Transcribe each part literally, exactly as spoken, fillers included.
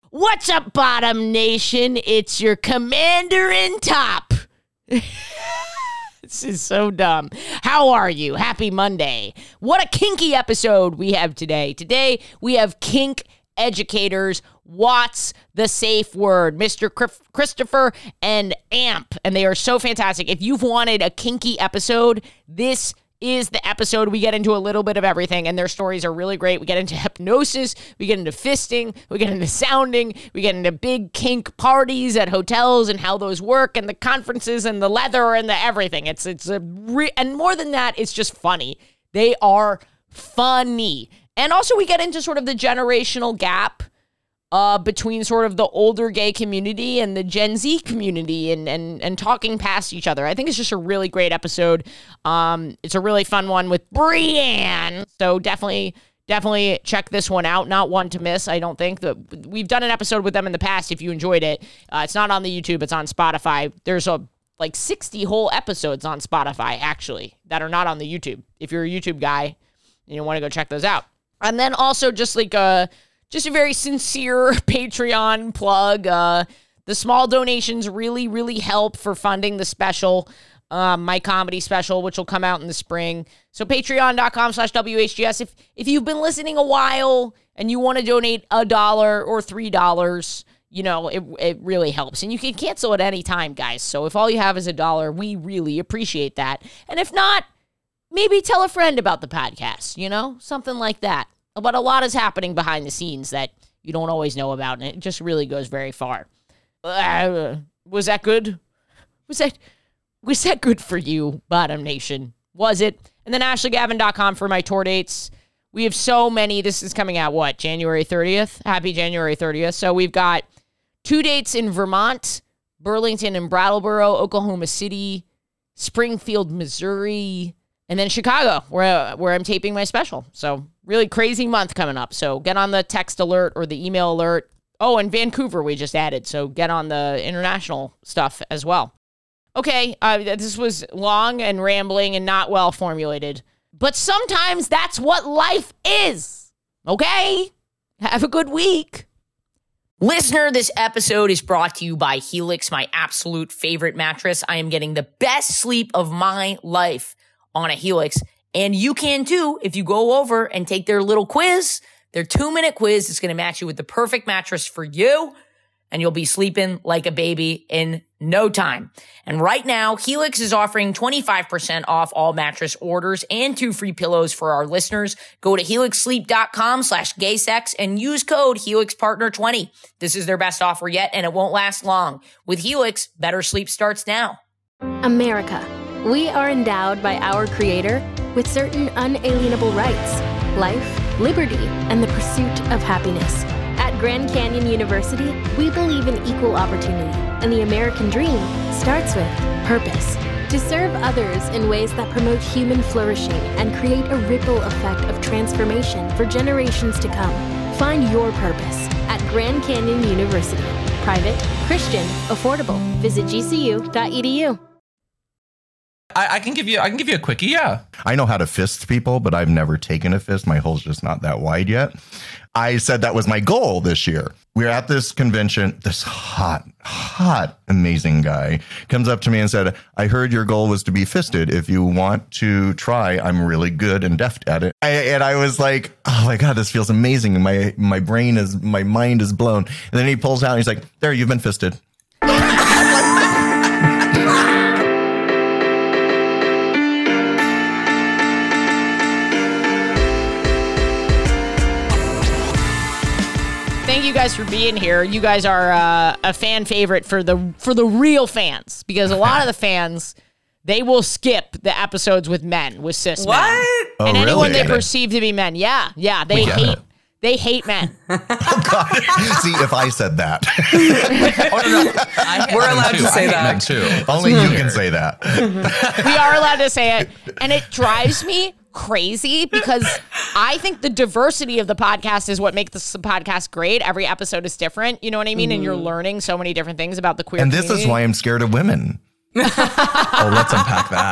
What's up, Bottom Nation? It's your commander in top. This is so dumb. How are you? Happy Monday. What a kinky episode we have today. Today, we have kink educators. What's the safe word? Mister Christopher and Amp. And they are so fantastic. If you've wanted a kinky episode, this is the episode. We get into a little bit of everything, and their stories are really great. We get into hypnosis, we get into fisting, we get into sounding, we get into big kink parties at hotels and how those work, and the conferences and the leather and the everything. It's it's a re- and more than that, it's just funny. They are funny. And also we get into sort of the generational gap Uh, between sort of the older gay community and the Gen Z community and, and, and talking past each other. I think it's just a really great episode. Um, it's a really fun one with Brianne. So definitely, definitely check this one out. Not one to miss, I don't think. That we've done an episode with them in the past if you enjoyed it. Uh, it's not on the YouTube, it's on Spotify. There's a like sixty whole episodes on Spotify, actually, that are not on the YouTube. If you're a YouTube guy and you want to go check those out. And then also just like a Just a very sincere Patreon plug. Uh, the small donations really, really help for funding the special, um, my comedy special, which will come out in the spring. So patreon.com slash WHGS. If, if you've been listening a while and you want to donate a dollar or three dollars, you know, it, it really helps. And you can cancel at any time, guys. So if all you have is a dollar, we really appreciate that. And if not, maybe tell a friend about the podcast, you know, something like that. But a lot is happening behind the scenes that you don't always know about, and it just really goes very far. Uh, was that good? Was that was that good for you, Bottom Nation? Was it? And then ashley gavin dot com for my tour dates. We have so many. This is coming out, what, January thirtieth? Happy January thirtieth. So we've got two dates in Vermont, Burlington and Brattleboro, Oklahoma City, Springfield, Missouri, and then Chicago, where, where I'm taping my special. So really crazy month coming up. So get on the text alert or the email alert. Oh, and Vancouver we just added. So get on the international stuff as well. Okay, uh, this was long and rambling and not well formulated. But sometimes that's what life is. Okay? Have a good week. Listener, this episode is brought to you by Helix, my absolute favorite mattress. I am getting the best sleep of my life on a Helix. And you can too if you go over and take their little quiz, their two-minute quiz. It's going to match you with the perfect mattress for you, and you'll be sleeping like a baby in no time. And right now, Helix is offering twenty-five percent off all mattress orders and two free pillows for our listeners. Go to helixsleep.com slash gaysex and use code Helix Partner twenty. This is their best offer yet, and it won't last long. With Helix, better sleep starts now. America. We are endowed by our Creator with certain unalienable rights, life, liberty, and the pursuit of happiness. At Grand Canyon University, we believe in equal opportunity, and the American dream starts with purpose. To serve others in ways that promote human flourishing and create a ripple effect of transformation for generations to come. Find your purpose at Grand Canyon University. Private, Christian, affordable. Visit g c u dot e d u. I, I can give you I can give you a quickie, yeah. I know how to fist people, but I've never taken a fist. My hole's just not that wide yet. I said that was my goal this year. We were at this convention. This hot, hot, amazing guy comes up to me and said, I heard your goal was to be fisted. If you want to try, I'm really good and deft at it. I, and I was like, oh my God, this feels amazing. My my brain is, my mind is blown. And then he pulls out and he's like, there, you've been fisted. Thank you guys for being here. You guys are uh, a fan favorite for the for the real fans, because a lot of the fans, they will skip the episodes with men, with cis what? men. Oh, and anyone really? they perceive to be men. Yeah, yeah, they hate it. they hate men. Oh God. See, if I said that. Oh, no, no. I hate We're men allowed too. to say I hate that. men too. Only you can say that. We are allowed to say it, and it drives me crazy because I think the diversity of the podcast is what makes this podcast great. Every episode is different, you know what I mean? Mm. And you're learning so many different things about the queer And community. this is why I'm scared of women. Oh, let's unpack that.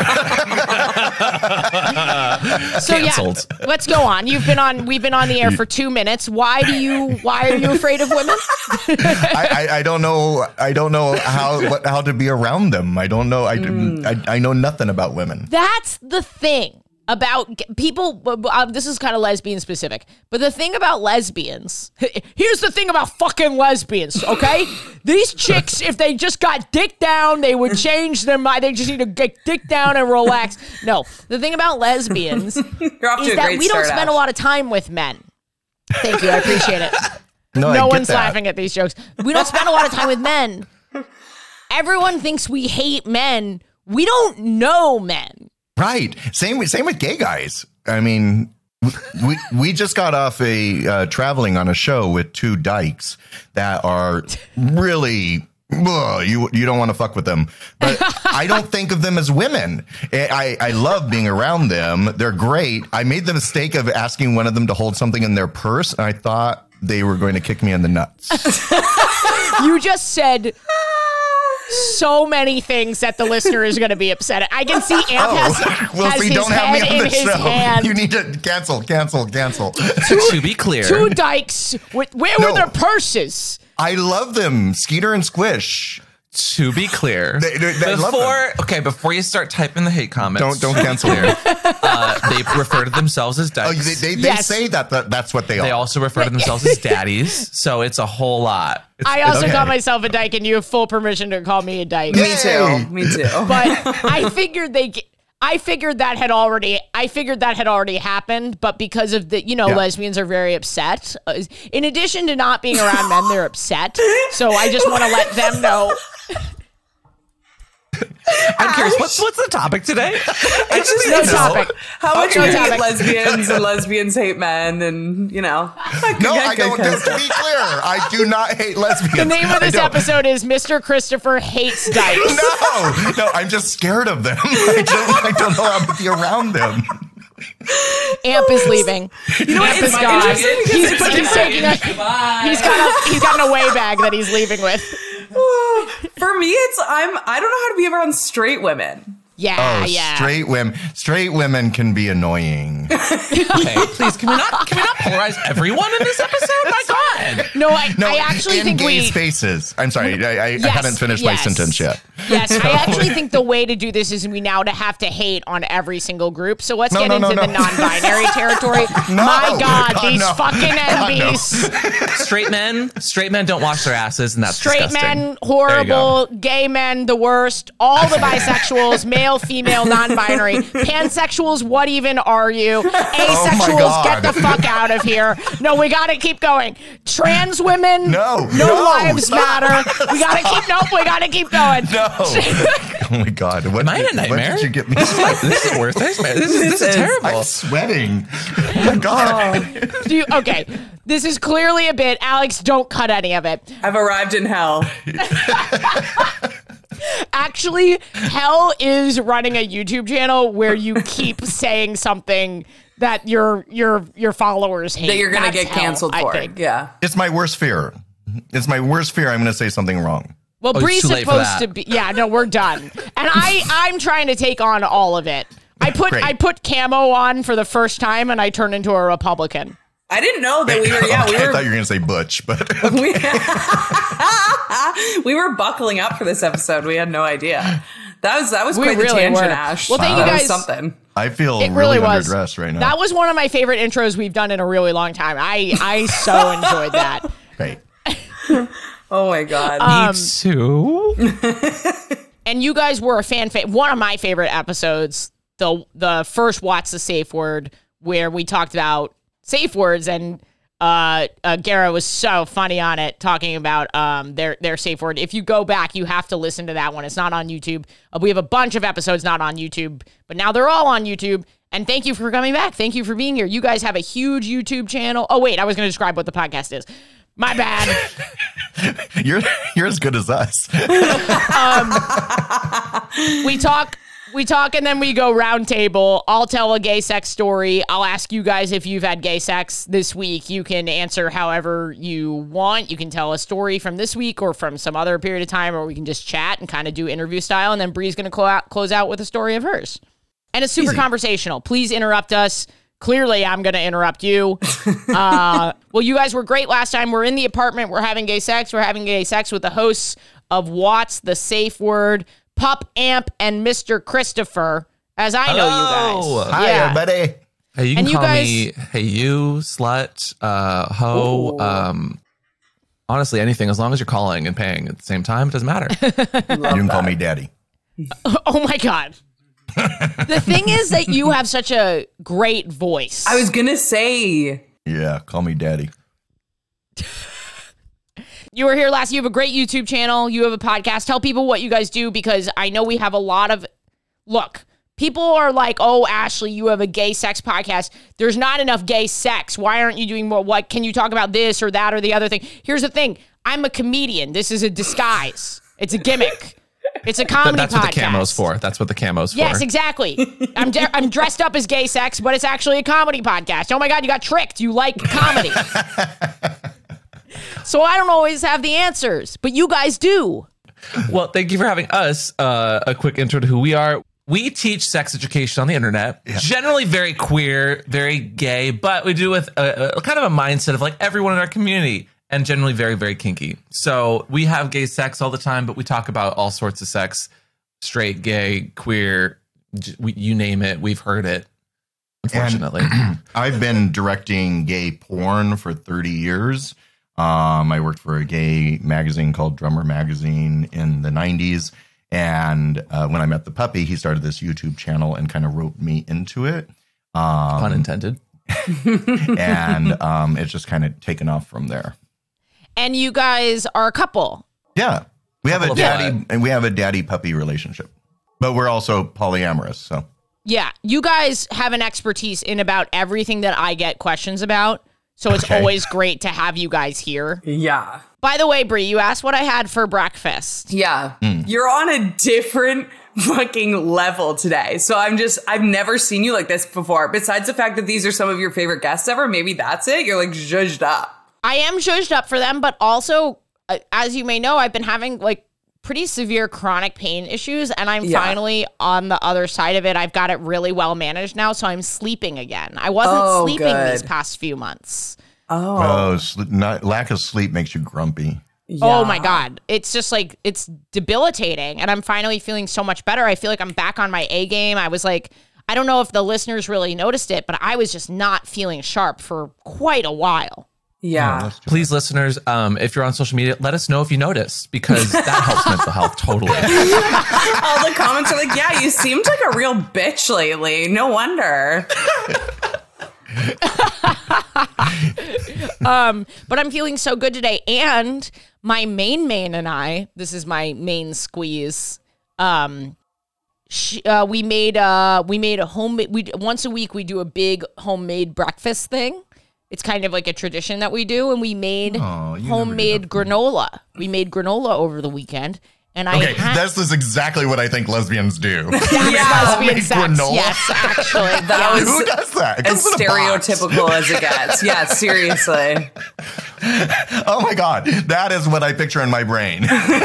So Canceled. yeah, let's go on. You've been on. We've been on the air for two minutes. Why do you? Why are you afraid of women? I, I, I don't know. I don't know how what, how to be around them. I don't know. I, mm. I I know nothing about women. That's the thing about people. Uh, this is kind of lesbian specific, but the thing about lesbians. Here's the thing about fucking lesbians. Okay, these chicks, if they just got dick down, they would change their mind. They just need to get dick down and relax. No, the thing about lesbians is that we don't spend Ash. a lot of time with men. Thank you, I appreciate it. No, no I one's get that. laughing at these jokes. We don't spend a lot of time with men. Everyone thinks we hate men. We don't know men. Right. Same with same with gay guys. I mean, we we just got off a uh, traveling on a show with two dykes that are really ugh, you you don't want to fuck with them. But I don't think of them as women. I I love being around them. They're great. I made the mistake of asking one of them to hold something in their purse, and I thought they were going to kick me in the nuts. You just said so many things that the listener is going to be upset at. I can see Amp Oh, has, well, has see, his don't have me head on in the his show. hand. You need to cancel, cancel, cancel. To be clear, Two dykes. With, where No. were their purses? I love them, Skeeter and Squish. to be clear, They- they- they love before okay, before you start typing the hate comments, Don't don't cancel here. uh, they refer to themselves as Oh, dykes. they they, they Yes. say that, that that's what they, They are. also refer to themselves as daddies, so it's a whole lot. It's, I also okay. call myself a dyke, and you have full permission to call me a dyke. Yeah. Me Yay. too. Me too. But I figured they. ge- I figured that had already. I figured that had already happened, but because of the, you know, Yeah. lesbians are very upset. Uh, In addition to not being around men, they're upset. So I just want to let them know. I'm curious, what's what's the topic today? I just No need to know. topic. How much No we hate topic. lesbians and lesbians hate men, and you know. No, I don't. Just to be clear, I do not hate lesbians. The name of I this don't. episode is Mister Christopher Hates Dykes. No, no, I'm just scared of them. I don't, I don't know how to be around them. Amp is leaving. You know what? Amp It's is gone. interesting because He's, it's he's like- taking a, he's got a he's got an away bag that he's leaving with. For me, it's I'm I don't know how to be around straight women. Yeah, Oh, yeah. straight women. Straight women can be annoying. Okay, please, can we not can we not polarize everyone in this episode? My God. No, I, No, I actually in think gay we. spaces. I'm sorry, I, I, Yes, I haven't finished my yes. sentence yet. Yes, I actually think the way to do this is we now to have to hate on every single group. So let's No, get no, into no, the no. non-binary territory. No, My God, God, these no. fucking God, no. N Bs. Straight men, straight men don't wash their asses, and that's Straight disgusting. men, horrible. Gay men, the worst. All the bisexuals, male, female, non-binary. Pansexuals, what even are you? Asexuals, God. get the fuck out of here. No, we gotta keep going. Trans women, No, no, no, lives stop. matter. We gotta keep, nope, we gotta keep going. No. Oh my God. What, Am I in a What nightmare? did you get me? This is worse. This is, this is, this is terrible. I'm sweating. Oh my God. Do you, okay, this is clearly a bit. Alex, don't cut any of it. I've arrived in hell. Actually, Hell is running a YouTube channel where you keep saying something that your your your followers hate. That you're gonna That's get Hell, canceled I for. think. Yeah. It's my worst fear. It's my worst fear. I'm going to say something wrong. Well, Oh, it's Bree's too late for supposed that. to be. Yeah, no, we're done. And I I'm trying to take on all of it. I put Great. I put camo on for the first time, and I turned into a Republican. I didn't know that we were. Yeah, Okay, we I were. thought you were going to say Butch, but we, we were buckling up for this episode. We had no idea. That was that was We quite the really tangent, were. Ash. Well, thank you That was guys. something. I feel It really, really was. underdressed right now. That was one of my favorite intros we've done in a really long time. I I so enjoyed that. Great. Oh my god. Um, Me too. And you guys were a fan fa- one of my favorite episodes, the the first What's the Safe Word, where we talked about safe words, and uh, uh Gara was so funny on it, talking about um their their safe word. If you go back, you have to listen to that one. It's not on YouTube. Uh, we have a bunch of episodes not on YouTube, but now they're all on YouTube. And thank you for coming back. Thank you for being here. You guys have a huge YouTube channel. Oh wait, I was going to describe what the podcast is. My bad. You're you're as good as us. we talk we talk and then we go round table. I'll tell a gay sex story. I'll ask you guys if you've had gay sex this week. You can answer however you want. You can tell a story from this week or from some other period of time, or we can just chat and kind of do interview style. And then Bree's going to clo- out, close out with a story of hers. And it's super Easy. Conversational. Please interrupt us. Clearly, I'm going to interrupt you. uh, well, you guys were great last time. We're in the apartment. We're having gay sex. We're having gay sex with the hosts of Watts, the Safe Word, Pup Amp, and Mister Christopher, as I know Hello. you guys. Hi, yeah. everybody. Hey, you can And you call guys- me hey you, slut, uh, hoe, Ooh. um, honestly, anything, as long as you're calling and paying at the same time, it doesn't matter. You can call me daddy. Oh, my God. The thing is that you have such a great voice. I was gonna say. Yeah, call me daddy. You were here last. You have a great YouTube channel. You have a podcast. Tell people what you guys do, because I know we have a lot of... Look, people are like, oh, Ashley, you have a gay sex podcast. There's not enough gay sex. Why aren't you doing more? What? Can you talk about this or that or the other thing? Here's the thing. I'm a comedian. This is a disguise. It's a gimmick. It's a comedy That's podcast. what the camo's for. That's what the camo's for. Yes, exactly. I'm de- I'm dressed up as gay sex, but it's actually a comedy podcast. Oh my God, you got tricked. You like comedy. So I don't always have the answers, but you guys do. Well, thank you for having us. Uh, a quick intro to who we are. We teach sex education on the internet, yeah. Generally very queer, very gay, but we do with a, a kind of a mindset of like everyone in our community, and generally very, very kinky. So we have gay sex all the time, but we talk about all sorts of sex, straight, gay, queer, we, you name it, we've heard it, unfortunately. And I've been directing gay porn for thirty years. Um, I worked for a gay magazine called Drummer Magazine in the nineties. And uh, when I met the puppy, he started this YouTube channel and kind of roped me into it. Um, Pun intended. And um, it's just kind of taken off from there. And you guys are a couple. Yeah. We have a Couple of daddy what? and we have a daddy puppy relationship. But we're also polyamorous, so. Yeah, you guys have an expertise in about everything that I get questions about. So it's Okay. always great to have you guys here. Yeah. By the way, Bree, you asked what I had for breakfast. Yeah. Hmm. You're on a different fucking level today. So I'm just, I've never seen you like this before. Besides the fact that these are some of your favorite guests ever, maybe that's it. You're like zhuzhed up. I am zhuzhed up for them, but also, uh, as you may know, I've been having like pretty severe chronic pain issues, and I'm Yeah. finally on the other side of it. I've got it really well managed now, so I'm sleeping again. I wasn't Oh, sleeping good. these past few months. Oh. Oh, sleep, not, lack of sleep makes you grumpy. Oh Yeah. my God. It's just like, it's debilitating. And I'm finally feeling so much better. I feel like I'm back on my A game. I was like, I don't know if the listeners really noticed it, but I was just not feeling sharp for quite a while. Yeah. Please, listeners, um, if you're on social media, let us know if you notice, because that helps mental health totally. All the comments are like, yeah, you seemed like a real bitch lately. No wonder. um, but I'm feeling so good today. And my main main and I, this is my main squeeze. Um, she, uh, we made uh, we made a homemade. We once a week we do a big homemade breakfast thing. It's kind of like a tradition that we do, and we made Oh, you never homemade did granola. We made granola over the weekend, and I Okay, had, that's this exactly what I think lesbians do. that's Yeah. lesbian Homemade sex. granola? Yes, actually, That yes. was Who does that? It as comes in a box. stereotypical as it gets. Yeah, seriously. Oh my God. That is what I picture in my brain.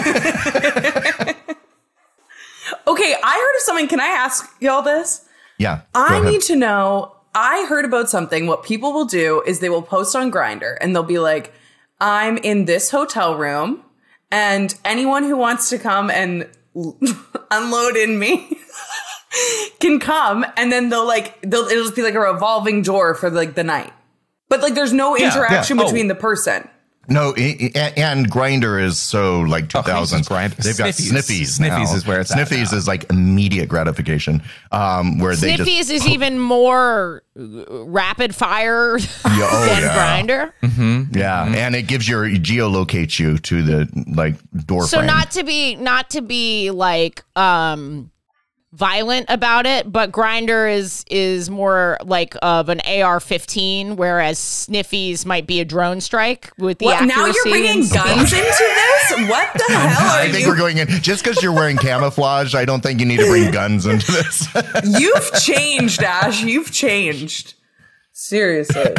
Okay, I heard of something. Can I ask y'all this? Yeah. go I ahead. need to know. I heard about something. What people will do is they will post on Grindr and they'll be like, I'm in this hotel room and anyone who wants to come and unload in me can come. And then they'll like, they'll, it'll just be like a revolving door for like the night. But like, there's no Yeah, interaction yeah. Oh. between the person. No, i- i- and Grindr is so like two thousands. Oh, Grindr. They've got Sniffies. Sniffies. Sniffies now. is where it's at Sniffies now. is like immediate gratification. Um, where they Sniffies just is even more uh, rapid fire Yeah, oh, than yeah. Grindr. yeah, and it gives your geolocates you to the like door So frame. not to be not to be like um violent about it, but Grindr is is more like of an A R fifteen, whereas Sniffies might be a drone strike with the What, now accuracy you're bringing and speed. guns into this? what the hell are I think you? we're going in just because you're wearing camouflage. I don't think you need to bring guns into this. You've changed, Ash. You've changed. Seriously.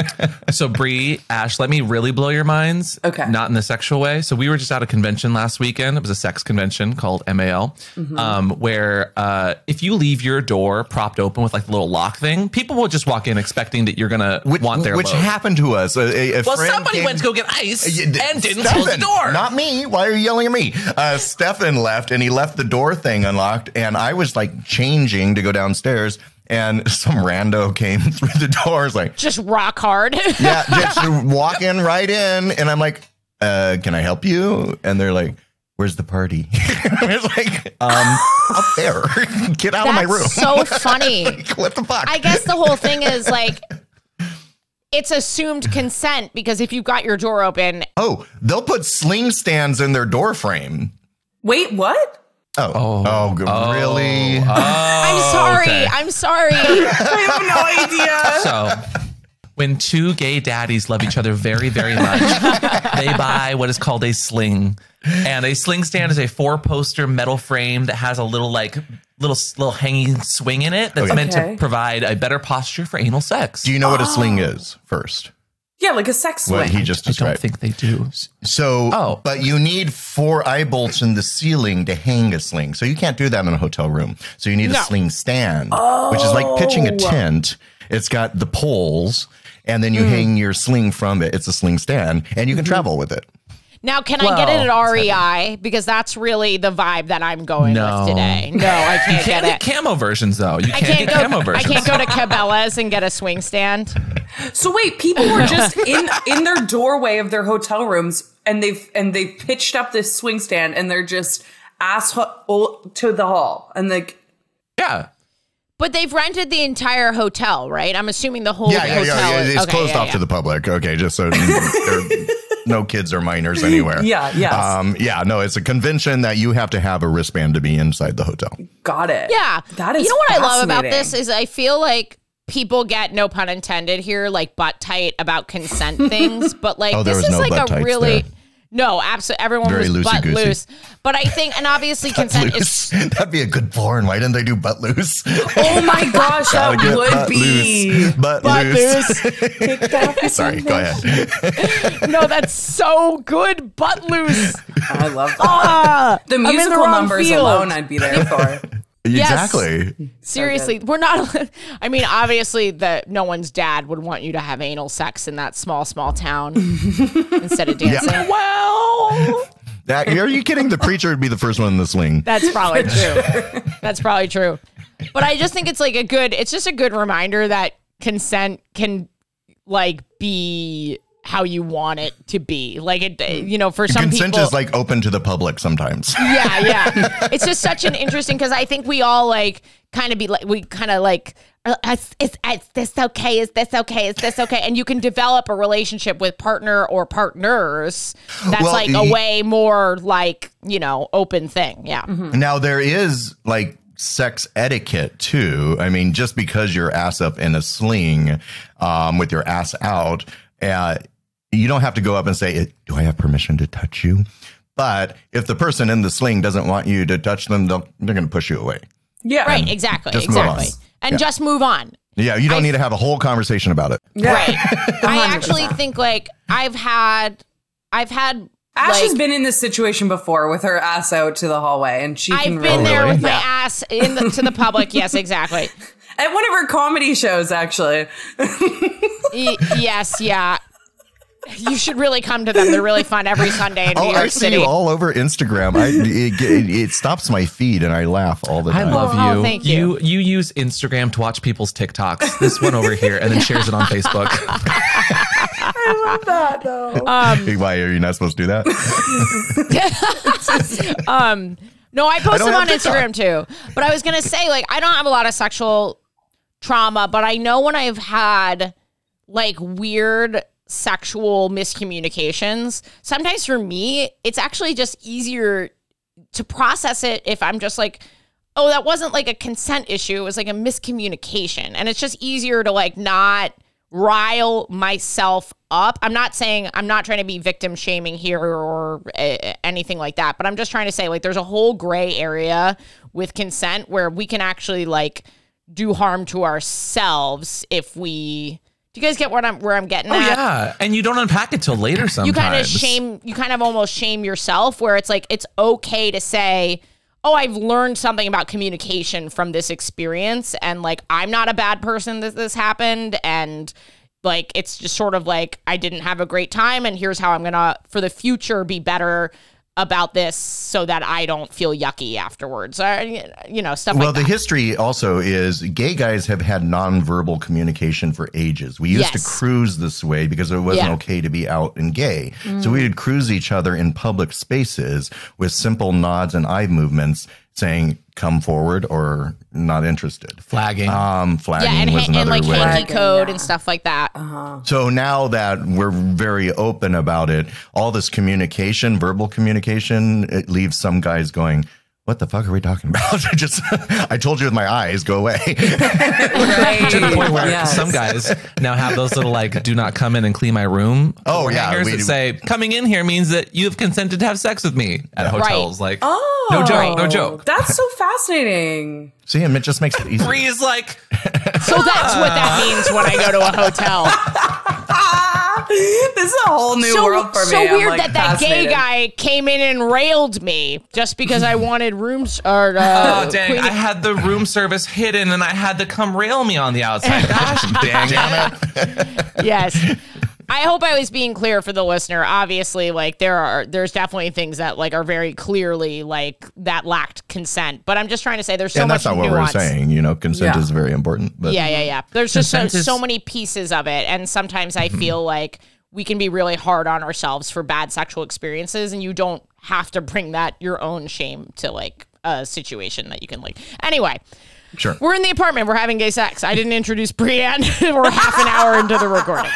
So Bree, Ash, let me really blow your minds. Okay. Not in a sexual way. So we were just at a convention last weekend. It was a sex convention called M A L, Mm-hmm. um, where uh, if you leave your door propped open with like the little lock thing, people will just walk in expecting that you're gonna Which, want their which load. happened to us. A, a Well, friend somebody came- went to go get ice Yeah, d- and didn't Stefan, close the door. Not me. Why are you yelling at me? Uh, Stefan left and he left the door thing unlocked. And I was like changing to go downstairs. And some rando came through the doors like, Just rock hard. yeah, just walking right in. And I'm like, uh, can I help you? And they're like, where's the party? I was like, um, up there. Get out of my room. That's so funny. Like, what the fuck? I guess the whole thing is like, it's assumed consent because if you've got your door open, Oh, they'll put sling stands in their door frame. Wait, what? Oh, oh, Oh. really? I'm sorry. okay. I'm sorry. I have no idea. So when two gay daddies love each other very, very much, they buy what is called a sling. And a sling stand is a four poster metal frame that has a little like little little hanging swing in it that's Okay. meant Okay. to provide a better posture for anal sex. Do you know what a sling is first? Yeah, like a sex What swing. he just I don't described. think they do. So, Oh. but you need four eye bolts in the ceiling to hang a sling. So you can't do that in a hotel room. So you need No. a sling stand, which is like pitching a tent. It's got the poles, and then you hang your sling from it. It's a sling stand, and you can travel with it. Now, can I get it at Well, R E I? Because that's really the vibe that I'm going No. with today. No, I can't You can't get get it. camo versions though. You I can't, can't get go. camo I versions. can't go to Cabela's and get a swing stand. So wait, people were just in in their doorway of their hotel rooms, and they've and they've pitched up this swing stand, and they're just asshole to the hall, and like, Yeah. But they've rented the entire hotel, right? I'm assuming the whole Yeah, yeah, hotel. yeah, yeah. is, It's okay, closed yeah, off yeah. to the public. Okay, just so there are no kids or minors anywhere. Yeah, yes. Um, yeah, no, it's a convention that you have to have a wristband to be inside the hotel. got it. Yeah. that is. You know what I love about fascinating. this is I feel like people get, no pun intended here, like butt tight about consent things, but like Oh, there this was is no like butt a tights really there. no, absolutely everyone Very was butt loosey-goosey. loose. But I think, and obviously consent Loose. is That'd be a good porn. Why didn't they do butt loose? Oh my gosh, that Gotta get would butt be. loose. Butt, butt loose. loose. Sorry, go ahead. No, that's so good, butt loose. I love that. Ah, The I'm in musical wrong numbers field. alone, I'd be there for. Yes. Exactly. Seriously, we're not. I mean, obviously, the no one's dad would want you to have anal sex in that small, small town instead of dancing. Yeah. Well, That, are you kidding? The preacher would be the first one in the sling. that's probably true. That's probably true. But I just think it's like a good. It's just a good reminder that consent can like be how you want it to be. Like it, you know, for some Consent people, is like open to the public sometimes. yeah, yeah. It's just such an interesting because I think we all like kind of be like we kind of like uh, is, is, is this okay? Is this okay? Is this okay? And you can develop a relationship with partner or partners that's Well, like a y- way more like you know open thing. Yeah. Now there is like sex etiquette too. I mean, just because you're ass up in a sling, um, with your ass out, uh, you don't have to go up and say, "Do I have permission to touch you?" But if the person in the sling doesn't want you to touch them, they'll, they're going to push you away. Yeah. Right. Exactly. Just move on. Exactly. And Yeah. just move on. Yeah, you don't I- need to have a whole conversation about it. Yeah. Right. I actually one hundred percent. think like I've had, I've had. Ash like, has been in this situation before with her ass out to the hallway, and she I've can been really- there really? with my Yeah. ass in the, to the public. Yes, exactly. at one of her comedy shows, actually. Y- yes, yeah. You should really come to them. They're really fun every Sunday in New Oh, York I see City. you all over Instagram. I it, it, it stops my feed and I laugh all the I time. love Oh, you. thank you. you. You use Instagram to watch people's TikToks. This one over here, and then shares it on Facebook. Why are you not supposed to do that? No, I post don't them on have TikTok. Instagram too. But I was gonna say, like, I don't have a lot of sexual trauma, but I know when I've had like weird sexual miscommunications, sometimes for me, it's actually just easier to process it if I'm just like, oh, that wasn't like a consent issue. It was like a miscommunication. And it's just easier to like not rile myself up. I'm not saying, I'm not trying to be victim shaming here or uh, anything like that, but I'm just trying to say, like, there's a whole gray area with consent where we can actually, like, do harm to ourselves if we... Do you guys get what I'm where I'm getting Oh, at? yeah. And you don't unpack it till later sometimes. You kind of shame, you kind of almost shame yourself where it's like, it's okay to say, oh, I've learned something about communication from this experience. And like, I'm not a bad person that this happened. And like, it's just sort of like, I didn't have a great time. And here's how I'm going to, for the future, be better about this so that I don't feel yucky afterwards. Uh, you know, stuff well, like the that. history also is gay guys have had nonverbal communication for ages. We used Yes. to cruise this way because it wasn't Yeah. okay to be out and gay. So we would cruise each other in public spaces with simple nods and eye movements saying, come forward or not interested. Flagging. Um, flagging Yeah, and, was ha- and another like way. hanky code yeah. and stuff like that. So now that we're very open about it, all this communication, verbal communication, it leaves some guys going, what the fuck are we talking about? I just, I told you with my eyes, go away. Right. To the point where Yes. some guys now have those little like "do not come in and clean my room" Oh, door yeah, hangers we- that say "coming in here means that you have consented to have sex with me" at hotels. Like, Oh, no joke, no joke. That's so fascinating. See, and it just makes it easy. Bree is like, So that's what that means when I go to a hotel. Ah, this is a whole new so, world for so me. I'm, weird like, that that gay fascinated. guy came in and railed me just because I wanted rooms or uh, "Oh dang, queen- I had the room service hidden and I had to come rail me on the outside." Gosh, dang it! yes. I hope I was being clear for the listener. Obviously, like there are, there's definitely things that like are very clearly like that lacked consent. But I'm just trying to say there's so and much that's not what nuance. we're saying. You know, consent Yeah. is very important. But Yeah, yeah, yeah. There's just so, Consent is- so many pieces of it, and sometimes I feel like we can be really hard on ourselves for bad sexual experiences, and you don't have to bring that your own shame to like a situation that you can like. Anyway. Sure. We're in the apartment. We're having gay sex. I didn't introduce Brienne. We're half an hour into the recording.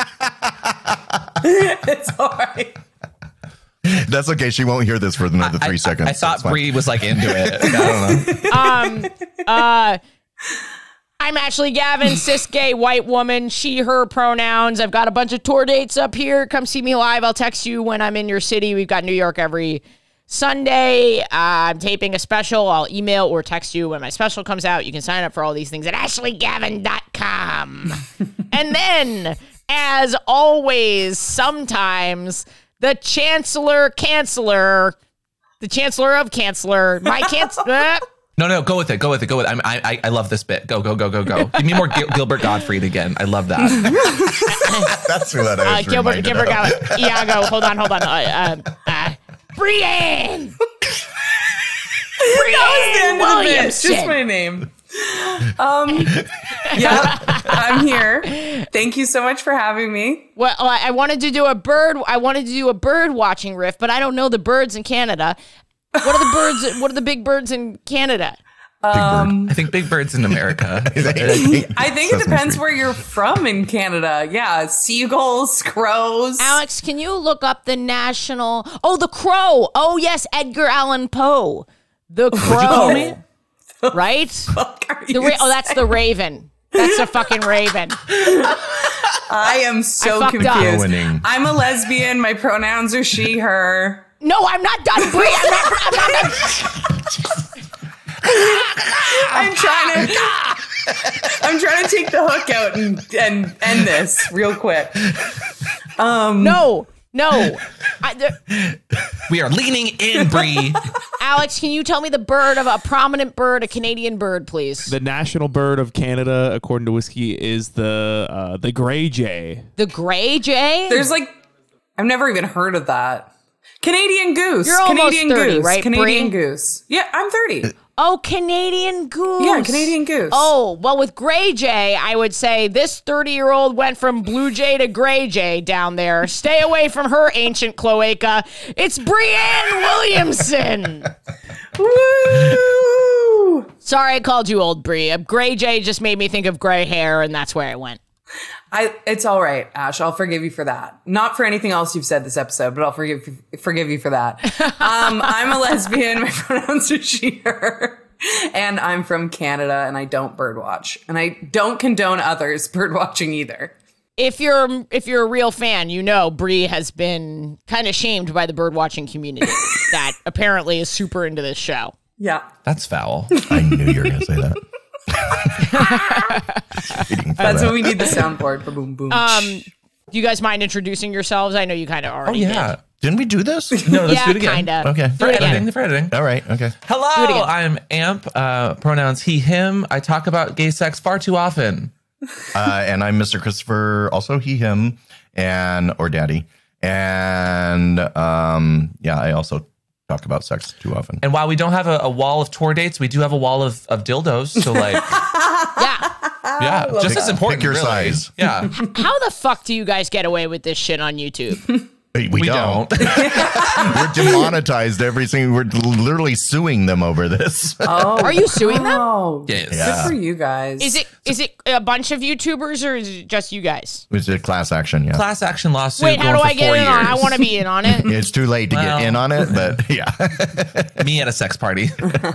It's all right. That's okay. She won't hear this for another three I, seconds. I, I so thought it's fine. Bree was like into it. I don't know. Uh, I'm Ashley Gavin, cis gay white woman, she, her pronouns. I've got a bunch of tour dates up here. Come see me live. I'll text you when I'm in your city. We've got New York every Sunday. Uh, I'm taping a special. I'll email or text you when my special comes out. You can sign up for all these things at ashley gavin dot com. And then, as always, sometimes the Chancellor Canceller, the Chancellor of Canceller, my Chancellor. No, no, go with it. Go with it. Go with it. I'm, I, I, I love this bit. Go, go, go, go, go. Give me more Gil- Gilbert Gottfried again. I love that. That's who that is. Uh, Gilbert, reminded Gilbert, of. got Iago. Hold on, hold on. Uh, uh, uh, Brienne. That was the end of the bit. Williamson. Just my name. Um, yeah, I'm here. Thank you so much for having me. Well, I I wanted to do a bird. I wanted to do a bird watching riff, but I don't know the birds in Canada. What are the birds? What are the big birds in Canada? I think Big Bird's in America. I think it Sesame depends Street. where you're from in Canada. Yeah, seagulls, crows. Alex, can you look up the national? Oh, the crow. Oh, yes, Edgar Allan Poe. The crow. Right? Fuck are The you ra- oh, that's the raven. That's a fucking raven. I am so I fucked up. confused. Winning. I'm a lesbian. My pronouns are she, her. No, I'm not done, Brie. I'm not, I'm not done. I'm trying to. I'm trying to take the hook out and and end this real quick. Um, No, no. I, there, We are leaning in, Bree. Alex, can you tell me the bird of a prominent bird, a Canadian bird, please? The national bird of Canada, according to Whiskey, is the uh, the gray jay. The gray jay? There's like, I've never even heard of that. Canadian goose. You're almost Canadian thirty, goose. right, Canadian Bree? goose. Yeah, I'm thirty. Oh, Canadian goose. Yeah, Canadian goose. Oh, well, with gray jay, I would say this thirty-year-old went from blue jay to gray jay down there. Stay away from her ancient cloaca. It's Brienne Williamson. Woo! Sorry I called you old, Brie. A gray jay just made me think of gray hair, and that's where I went. I, it's all right, Ash. I'll forgive you for that. Not for anything else you've said this episode, but I'll forgive forgive you for that. Um, I'm a lesbian. My pronouns are she, her. And I'm from Canada, and I don't birdwatch. And I don't condone others birdwatching either. If you're if you're a real fan, you know Bree has been kind of shamed by the bird watching community that apparently is super into this show. Yeah. That's foul. I knew you were going to say that. That's when we need the soundboard for boom boom. Um, do you guys mind introducing yourselves? I know you kind of Oh, already yeah. did. Didn't we do this? No, let's Yeah, do it again. kinda. Okay. For Do it again. editing, for editing. All right. Okay. Do it Hello, again. I'm Amp. Uh, pronouns he, him. I talk about gay sex far too often. Uh, and I'm Mister Christopher, also he, him, and or daddy. And um, yeah, I also talk about sex too often. And while we don't have a, a wall of tour dates, we do have a wall of, of dildos. So like, Yeah. yeah, just as important. Pick your really. size. Yeah, How the fuck do you guys get away with this shit on YouTube? We, we don't. don't. We're demonetized every single. We're literally suing them over this. Oh, Are you suing them? Oh, Yes. Yeah. good for you guys. Is it is it a bunch of YouTubers or is it just you guys? It's a class action. Yeah. Class action lawsuit. Wait, how going do for I get four in on? I years. want to be in on it. It's too late to Well. get in on it, but yeah. Me at a sex party.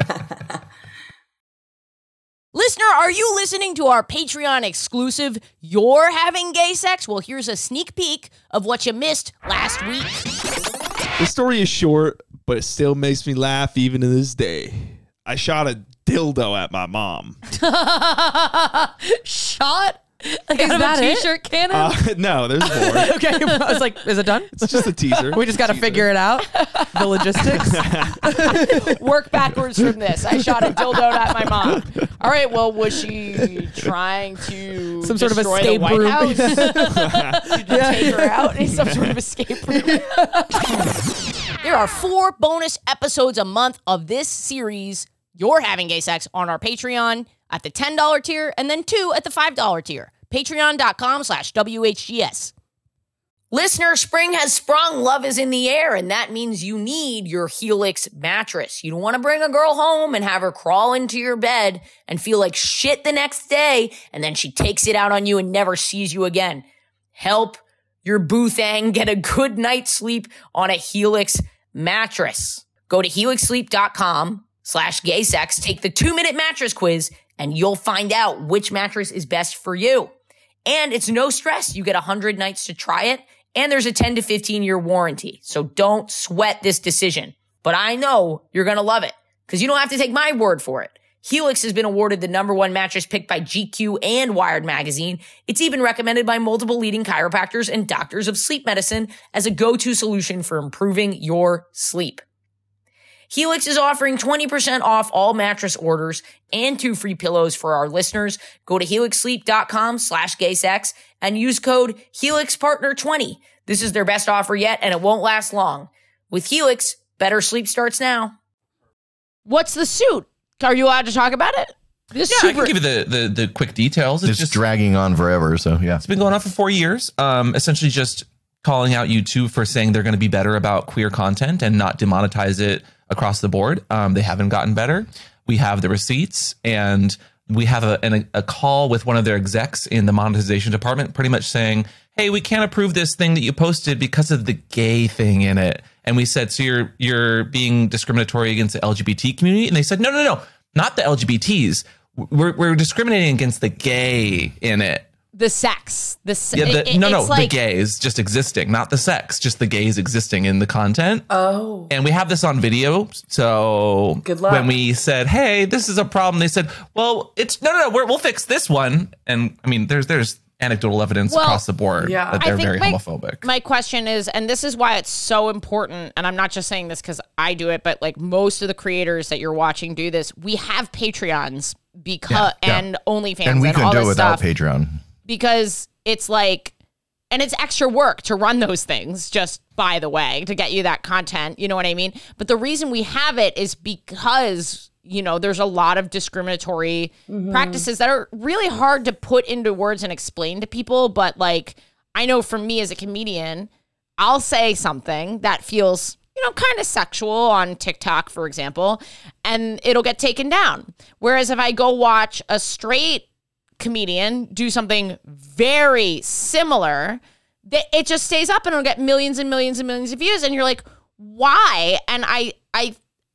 Listener, are you listening to our Patreon exclusive You're Having Gay Sex? Well, here's a sneak peek of what you missed last week. The story is short, but it still makes me laugh even to this day. I shot a dildo at my mom. Shot? Like, Is out of that a it? t-shirt cannon? Uh, no, there's more. Okay, I was like, is it done? It's just a teaser. We just got to figure it out. The logistics. Work backwards from this. I shot a dildo at my mom. All right, well, was she trying to Some sort of destroy escape the White room. House? Did you take her out in some sort of escape room? There are four bonus episodes a month of this series, You're Having Gay Sex, on our Patreon at the ten dollars tier and then two at the five dollars tier. Patreon.com slash WHGS. Listener, spring has sprung, love is in the air, and that means you need your Helix mattress. You don't want to bring a girl home and have her crawl into your bed and feel like shit the next day, and then she takes it out on you and never sees you again. Help your boo thang get a good night's sleep on a Helix mattress. Go to helixsleep.com slash gay sex, take the two-minute mattress quiz, and you'll find out which mattress is best for you. And it's no stress. You get one hundred nights to try it, and there's a ten to fifteen year warranty. So don't sweat this decision. But I know you're going to love it because you don't have to take my word for it. Helix has been awarded the number one mattress picked by G Q and Wired Magazine. It's even recommended by multiple leading chiropractors and doctors of sleep medicine as a go-to solution for improving your sleep. Helix is offering twenty percent off all mattress orders and two free pillows for our listeners. Go to helixsleep.com slash gay sex and use code HelixPartner twenty. This is their best offer yet, and it won't last long. With Helix, better sleep starts now. What's the suit? Are you allowed to talk about it? This Yeah, I can give you the, the, the quick details. It's It's just dragging on forever. So yeah. It's been going on for four years. Um, essentially just calling out YouTube for saying they're going to be better about queer content and not demonetize it across the board. Um, they haven't gotten better. We have the receipts, and we have a, an, a call with one of their execs in the monetization department pretty much saying, hey, we can't approve this thing that you posted because of the gay thing in it. And we said, so you're you're being discriminatory against the L G B T community? And they said, no, no, no, not the L G B Ts. We're, we're discriminating against the gay in it. The sex. The se- Yeah, the, it- no, no, it's like, the gays just existing, not the sex, just the gays existing in the content. Oh. And we have this on video. So Good luck. when we said, hey, this is a problem, they said, well, it's no, no, no, we're, we'll fix this one. And I mean, there's there's anecdotal evidence Well, across the board yeah. that I they're think very my- homophobic. My question is, and this is why it's so important, and I'm not just saying this because I do it, but like most of the creators that you're watching do this, we have Patreons because Yeah, yeah. and OnlyFans And we and couldn't all do this it without stuff Patreon. because it's like, and it's extra work to run those things, just by the way, to get you that content. You know what I mean? But the reason we have it is because, you know, there's a lot of discriminatory practices that are really hard to put into words and explain to people. But like, I know for me as a comedian, I'll say something that feels, you know, kind of sexual on TikTok, for example, and it'll get taken down. Whereas if I go watch a straight comedian do something very similar, that it just stays up and it'll get millions and millions and millions of views. And you're like, why? And I, I,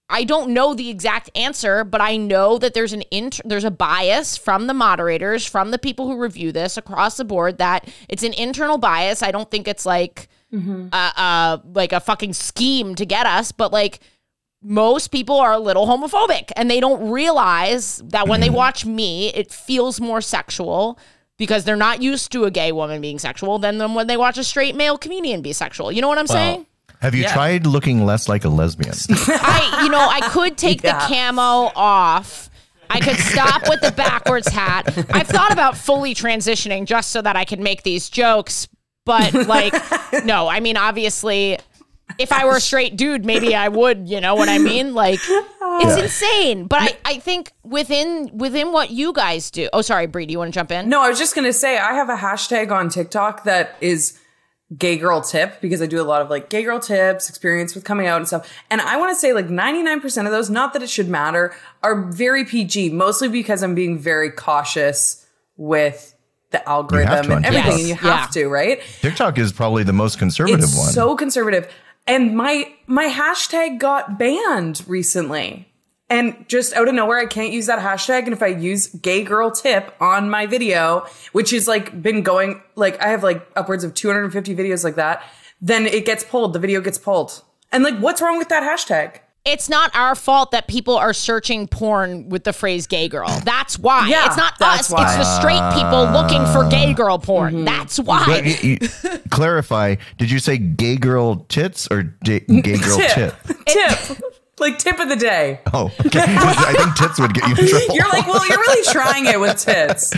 I don't know the exact answer, but I know that there's an int- there's a bias from the moderators, from the people who review this across the board, that it's an internal bias. I don't think it's like mm-hmm. uh, uh, like a fucking scheme to get us, but like most people are a little homophobic and they don't realize that when they watch me, it feels more sexual because they're not used to a gay woman being sexual than when they watch a straight male comedian be sexual. You know what I'm Well, saying? Have you Yeah. tried looking less like a lesbian? I, you know, I could take Yeah. the camo off. I could stop with the backwards hat. I've thought about fully transitioning just so that I could make these jokes. But like, no, I mean, obviously, if I were a straight dude, maybe I would, you know what I mean? Like, it's Yeah. insane. But I, I think within within what you guys do. Oh, sorry, Bree, do you want to jump in? No, I was just going to say, I have a hashtag on TikTok that is gay girl tip because I do a lot of like gay girl tips, experience with coming out and stuff. And I want to say like ninety-nine percent of those, not that it should matter, are very P G, mostly because I'm being very cautious with the algorithm to on and everything. TikTok. And you have Yeah. to, right? TikTok is probably the most conservative It's one. so conservative. And my my hashtag got banned recently. And just out of nowhere, I can't use that hashtag. And if I use gay girl tip on my video, which is like been going, like I have like upwards of two hundred fifty videos like that, then it gets pulled. The video gets pulled. And like, what's wrong with that hashtag? It's not our fault that people are searching porn with the phrase gay girl. That's why. Yeah, it's not that's us. why. It's the straight people looking for gay girl porn. Mm-hmm. That's why. But y- y- clarify, did you say gay girl tits or d- gay girl Tip. tit? Tip. Like tip of the day. Oh, okay. I think tits would get you in trouble. You're like, well, you're really trying it with tits.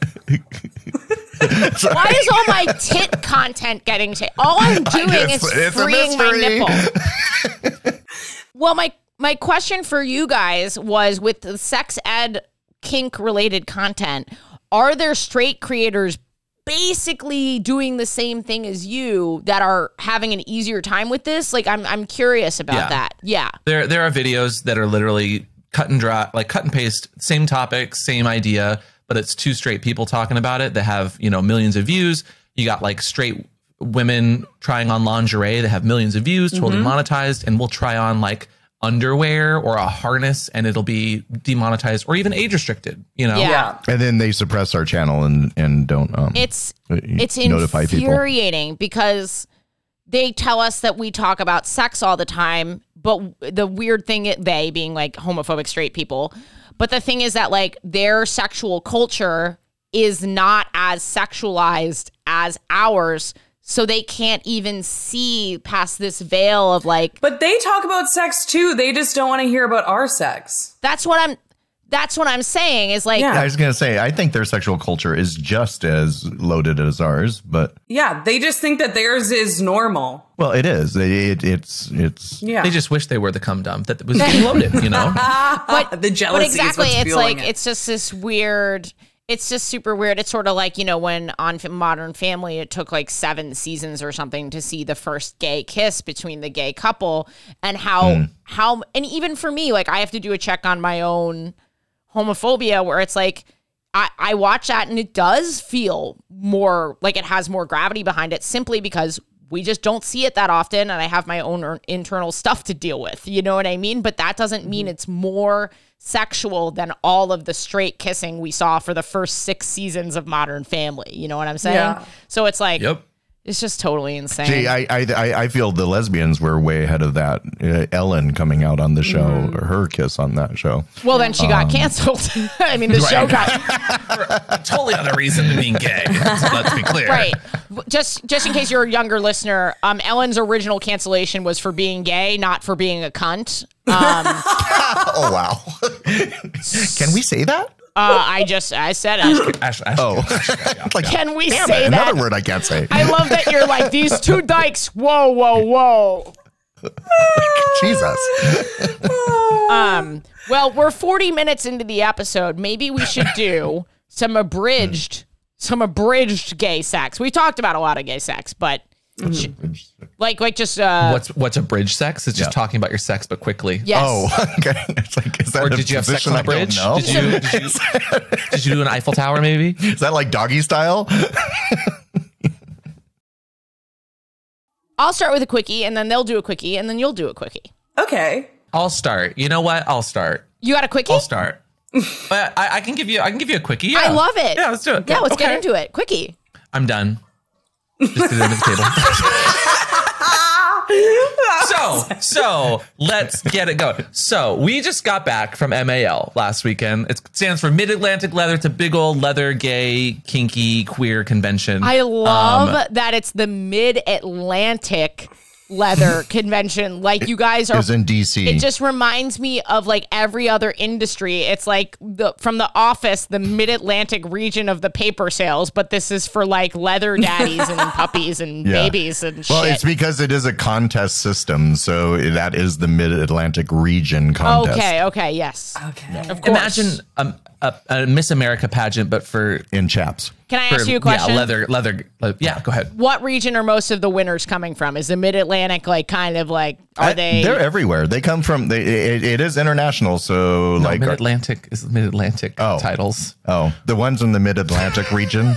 Why is all my tit content getting to? All I'm doing It's- is it's a freeing my mystery. nipple. Well, my my question for you guys was, with the sex ed kink related content, are there straight creators basically doing the same thing as you that are having an easier time with this? Like, I'm I'm curious about Yeah. that. Yeah. There, there are videos that are literally cut and dry, like cut and paste, same topic, same idea, but it's two straight people talking about it that have, you know, millions of views. You got like straight women trying on lingerie that have millions of views, totally monetized, and we'll try on like underwear or a harness and it'll be demonetized or even age restricted, you know? Yeah. Yeah. And then they suppress our channel and, and don't um, It's uh, it's notify people. infuriating because they tell us that we talk about sex all the time, but the weird thing, they being like homophobic straight people, but the thing is that like their sexual culture is not as sexualized as ours, so they can't even see past this veil of like, But they talk about sex too. They just don't want to hear about our sex. that's what I'm that's what I'm saying is like, Yeah. I was going to say, I think their sexual culture is just as loaded as ours, but Yeah, they just think that theirs is normal. well, it is. It, it, it's it's Yeah. They just wish they were the cum dump that was being loaded, you know? but the jealousy But exactly, is what's it's fueling like it. it's just this weird. It's just super weird. It's sort of like, you know, when on F- Modern Family, it took like seven seasons or something to see the first gay kiss between the gay couple, and how how and even for me, like I have to do a check on my own homophobia, where it's like I I watch that and it does feel more like it has more gravity behind it, simply because we just don't see it that often, and I have my own er- internal stuff to deal with. You know what I mean? But that doesn't mean it's more sexual than all of the straight kissing we saw for the first six seasons of Modern Family. You know what I'm saying? Yeah. So it's like, Yep. it's just totally insane. Gee, I, I I I feel the lesbians were way ahead of that. Uh, Ellen coming out on the show, Mm-hmm. or her kiss on that show. well, then she Um, got canceled. I mean, the show got Totally other reason than being gay. Let's, let's be clear. right. Just just in case you're a younger listener, um, Ellen's original cancellation was for being gay, not for being a cunt. Um, Oh wow! Can we say that? uh, I just I said it. Ash, Ash, Oh, like, Can we damn say it, that? another word I can't say. I love that you're like, these two dykes. Whoa, whoa, whoa. Jesus. Um, well, we're forty minutes into the episode. Maybe we should do some abridged, some abridged gay sex. We talked about a lot of gay sex, but sh- like, like just uh, What's what's a bridge sex? It's just Yeah. talking about your sex, but quickly. yes. Oh, okay. It's like, is that Or a did you have sex position on I a don't bridge? know? Did you, did, you, did you do an Eiffel Tower maybe? Is that like doggy style? I'll start with a quickie, and then they'll do a quickie, and then you'll do a quickie. Okay. I'll start. You know what? I'll start. You got a quickie? I'll start. But I, I can give you. I can give you a quickie. Yeah. I love it. Yeah, let's do it. Yeah, let's Okay. get into it. Quickie. I'm done. Just get it under the table. So, so let's get it going. So we just got back from M A L last weekend. It stands for Mid-Atlantic Leather. It's a big old leather, gay, kinky, queer convention. I love Um, that it's the Mid-Atlantic Leather Convention. Like you guys It are. was in D C. It just reminds me of like every other industry. It's like the from The Office, the Mid-Atlantic region of the paper sales, but this is for like leather daddies and puppies and Yeah. babies and Well, shit. it's because it is a contest system, so that is the Mid-Atlantic region contest. Okay, okay, yes. Okay. Of course. Imagine a, a, a Miss America pageant, but for, In chaps. Can I for ask you a question? Yeah, leather, leather. le- Yeah, go ahead. What region are most of the winners coming from? Is the Mid-Atlantic like kind of like are I- they They're everywhere. They come from. They, it, it is international. So No, like, Mid Atlantic is Mid Atlantic Oh. titles. oh, the ones in the Mid-Atlantic region.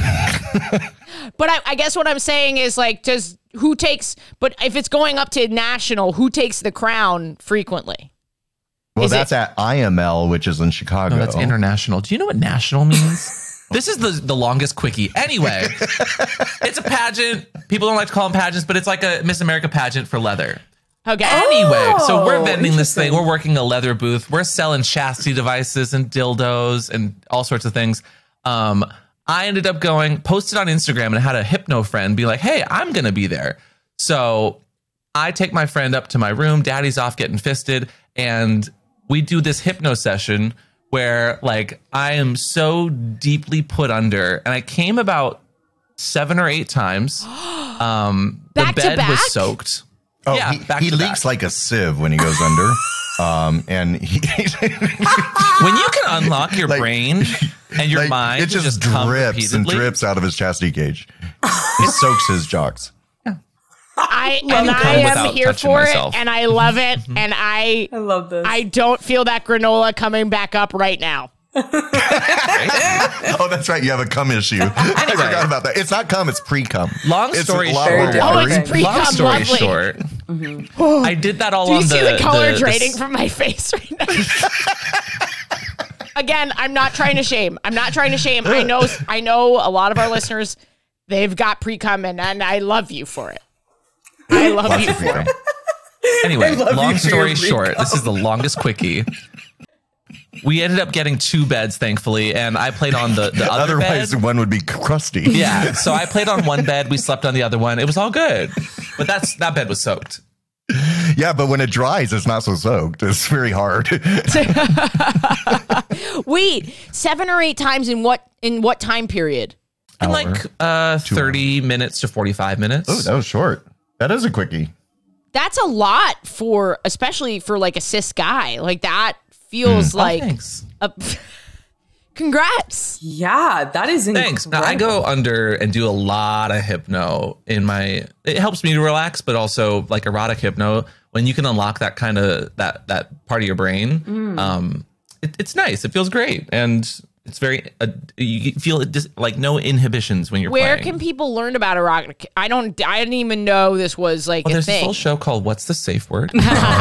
But I, I guess what I'm saying is like, does who takes? But if it's going up to national, who takes the crown frequently? Well, Is it- that's at I M L, which is in Chicago. No, that's international. Do you know what national means? This is the, the longest quickie. Anyway, it's a pageant. People don't like to call them pageants, but it's like a Miss America pageant for leather. Okay. Anyway, so we're Oh, vending this thing. interesting. We're working a leather booth. We're selling chastity devices and dildos and all sorts of things. Um, I ended up going, posted on Instagram, and had a hypno friend be like, hey, I'm going to be there. So I take my friend up to my room. Daddy's off getting fisted. And we do this hypno session where like I am so deeply put under. And I came about seven or eight times. Um, Back the to bed back? was soaked. Oh, yeah, he, back he to leaks back. like a sieve when he goes under. Um, and he, When you can unlock your Like- brain and your like, mind, it to just, come drips and repeatedly. drips out of his chastity cage. It soaks his jocks. I and come I am without here touching for myself. it, and I love it, and I I love this. I don't feel that granola coming back up right now. Oh, that's right. You have a cum issue. I forgot about that. It's not cum. It's pre-cum. Long It's story a lot short- more Oh, watery. it's pre- Long Pre-cum, story lovely. short, I did that all Do you on see the the color the- the draining s- from my face right now? Again, I'm not trying to shame. I'm not trying to shame. I know I know a lot of our listeners, they've got pre-cum, and, and I love you for it. I love Lots you of for pre-cum. it. Anyway, love long you for story your short, this is the longest quickie. We ended up getting two beds, thankfully, and I played on the, the other Otherwise, bed. one would be crusty. Yeah, so I played on one bed. We slept on the other one. It was all good, but that's that bed was soaked. Yeah, but when it dries, it's not so soaked. It's very hard. Wait, seven or eight times in what in what time period? In Hour. like uh, thirty minutes to forty-five minutes. Oh, that was short. That is a quickie. That's a lot for, especially for like a cis guy. Like that feels Oh, like thanks. a. Congrats. yeah, that is incredible. Thanks. Now, I go under and do a lot of hypno in my. It helps me to relax, but also like erotic hypno. When you can unlock that kind of that that part of your brain, Mm. um, it, it's nice. It feels great, and it's very. Uh, you feel it dis- like no inhibitions when you're Where playing. can people learn about erotic? I don't. I didn't even know this was like Well, a there's this thing. whole show called "What's the Safe Word."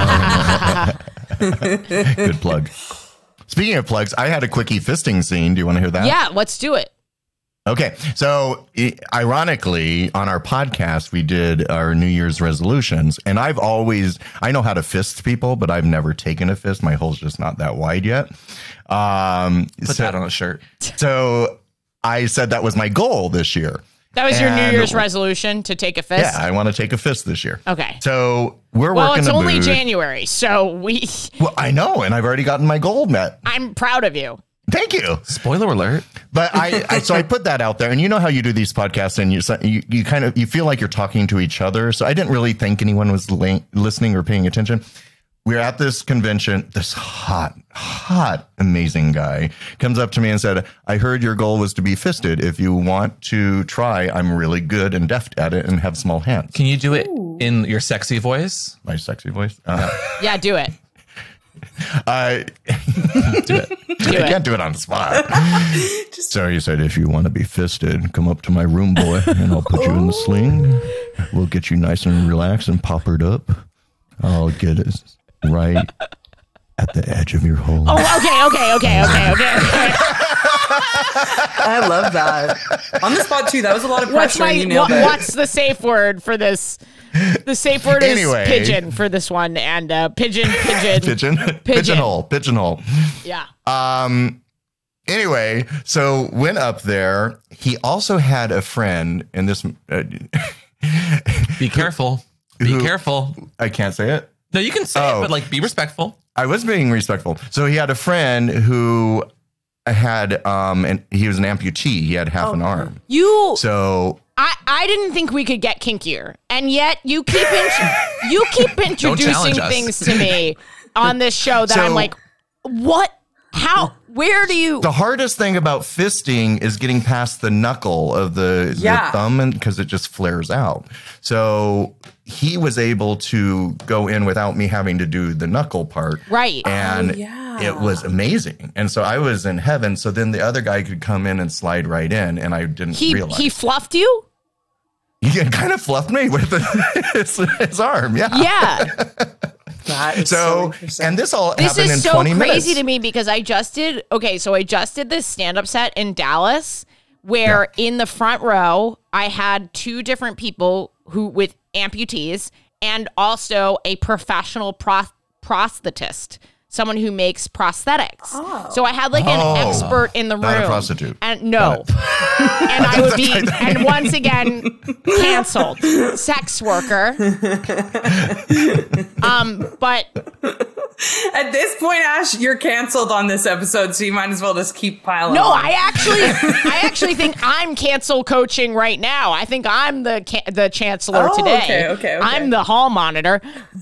Good plug. Speaking of plugs, I had a quickie fisting scene. Do you want to hear that? Yeah, let's do it. Okay. So, i- ironically, on our podcast, we did our New Year's resolutions. And I've always, I know how to fist people, but I've never taken a fist. My hole's just not that wide yet. Um, Put so, that on a shirt. so I said that was my goal this year. That was your New And- Year's resolution to take a fist. Yeah, I want to take a fist this year. Okay. So we're Well, working it's the only booth. January, so we. Well, I know, and I've already gotten my goal met. I'm proud of you. Thank you. Spoiler alert. But I, I, so I put that out there, and you know how you do these podcasts, and you, you, you kind of, you feel like you're talking to each other. So I didn't really think anyone was li- listening or paying attention. We were at this convention. This hot, hot, amazing guy comes up to me and said, "I heard your goal was to be fisted. If you want to try, I'm really good and deft at it and have small hands." Can you do it in your sexy voice? My sexy voice. Uh, Yeah, do it. I, Do it. Do I it. can't do it on the spot. So he said, "If you want to be fisted, come up to my room, boy, and I'll put you in the sling. We'll get you nice and relaxed and poppered up. I'll get it right at the edge of your hole. Oh, okay, okay, okay, okay, okay. okay. I love that. On the spot too. That was a lot of pressure. What's my and you nailed what, it. what's the safe word for this? The safe word is Anyway. pigeon for this one, and uh, pigeon, pigeon, Pigeon, pigeonhole, pigeonhole. Yeah. Um. Anyway, so went up there. He also had a friend, and this. Uh, Be careful. Be Who- careful. I can't say it. No, you can say Oh. it, but like be respectful. I was being respectful. So he had a friend who had, um, and he was an amputee. He had half an arm. You, So I, I didn't think we could get kinkier, and yet you keep int- you keep introducing challenge us. things to me on this show that So- I'm like, what? How? Where do you? the hardest thing about fisting is getting past the knuckle of the, Yeah. the thumb, and because it just flares out. So he was able to go in without me having to do the knuckle part. Right. And Oh, yeah. it was amazing. And so I was in heaven. So then the other guy could come in and slide right in, and I didn't He realize. he fluffed you? He kind of fluffed me with his, his arm. Yeah. Yeah. That is so, So, interesting. and this all This happened in is so twenty crazy minutes. to me because I just did okay, so I just did this stand-up set in Dallas where in the front row I had two different people who with amputees and also a professional pro- prosthetist, someone who makes prosthetics. So I had like an Oh. expert in the room. Not a prostitute. And no. And I would be and once again canceled. Sex worker. um but At this point, Ash, you're canceled on this episode, so you might as well just keep piling No, on. I actually, I actually think I'm cancel coaching right now. I think I'm the ca- the chancellor Oh, today. okay, okay, okay. I'm the hall monitor,